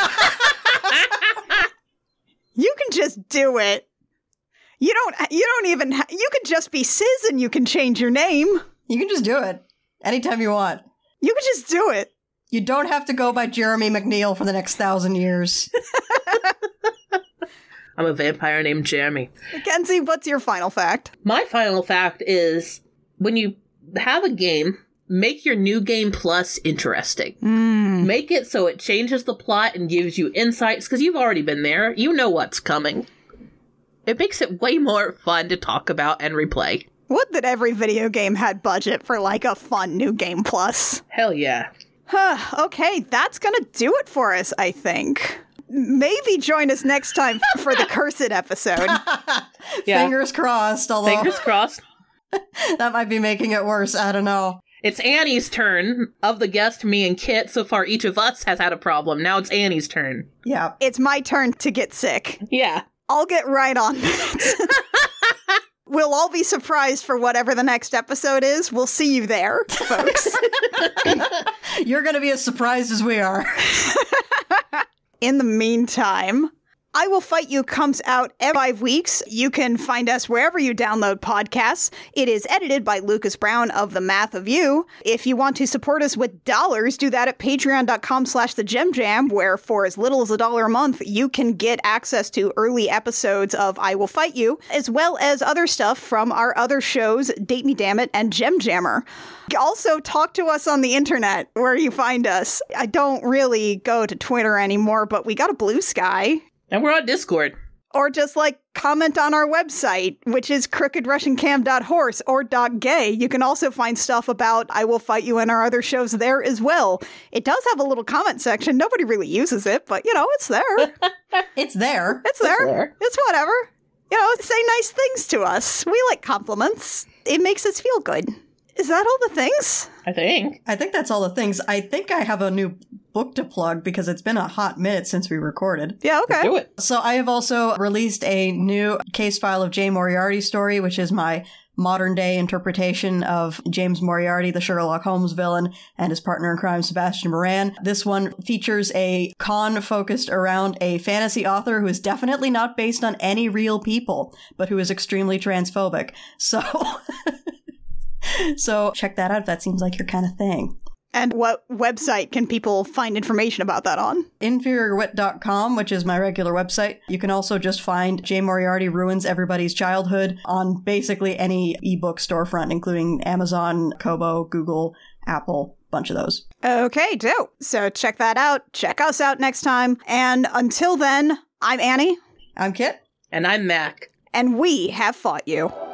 You can just do it. You don't you don't even ha- you can just be Sis and you can change your name.
You can just do it anytime you want.
You can just do it.
You don't have to go by Jeremy McNeil for the next thousand years.
I'm a vampire named Jeremy.
Mackenzie, what's your final fact?
My final fact is when you have a game, make your new game plus interesting.
Mm.
Make it so it changes the plot and gives you insights because you've already been there. You know what's coming. It makes it way more fun to talk about and replay.
Would that every video game had budget for like a fun new game plus.
Hell yeah.
Huh, okay, that's gonna do it for us, I think. Maybe join us next time for the Cursed episode.
Yeah.
Fingers crossed, although
Fingers crossed.
that might be making it worse. I don't know.
It's Annie's turn. Of the guest, me and Kit, so far each of us has had a problem. Now it's Annie's turn.
Yeah.
It's my turn to get sick.
Yeah.
I'll get right on that. We'll all be surprised for whatever the next episode is. We'll see you there, folks.
You're going to be as surprised as we are.
In the meantime, I Will Fight You comes out every five weeks. You can find us wherever you download podcasts. It is edited by Lucas Brown of The Math of You. If you want to support us with dollars, do that at patreon.com slash the Gem Jam, where for as little as a dollar a month, you can get access to early episodes of I Will Fight You, as well as other stuff from our other shows, Date Me Dammit and Gem Jammer. Also, talk to us on the internet where you find us. I don't really go to Twitter anymore, but we got a Blue Sky.
And we're on Discord.
Or just, like, comment on our website, which is crooked russian cam dot horse or .gay. You can also find stuff about I Will Fight You and our other shows there as well. It does have a little comment section. Nobody really uses it, but, you know, it's there.
It's there.
It's there.
there.
It's whatever. You know, say nice things to us. We like compliments. It makes us feel good. Is that all the things?
I think.
I think that's all the things. I think I have a new book to plug because it's been a hot minute since we recorded.
Yeah, okay.
Let's do it.
So I have also released a new case file of Jay Moriarty's story, which is my modern day interpretation of James Moriarty, the Sherlock Holmes villain, and his partner in crime, Sebastian Moran. This one features a con focused around a fantasy author who is definitely not based on any real people, but who is extremely transphobic. So... So check that out if that seems like your kind of thing.
And what website can people find information about that on?
inferior wit dot com, which is my regular website. You can also just find Jay Moriarty Ruins Everybody's Childhood on basically any ebook storefront, including Amazon, Kobo, Google, Apple, bunch of those.
Okay, dope. So check that out. Check us out next time. And until then, I'm Annie.
I'm Kit.
And I'm Mac.
And we have fought you.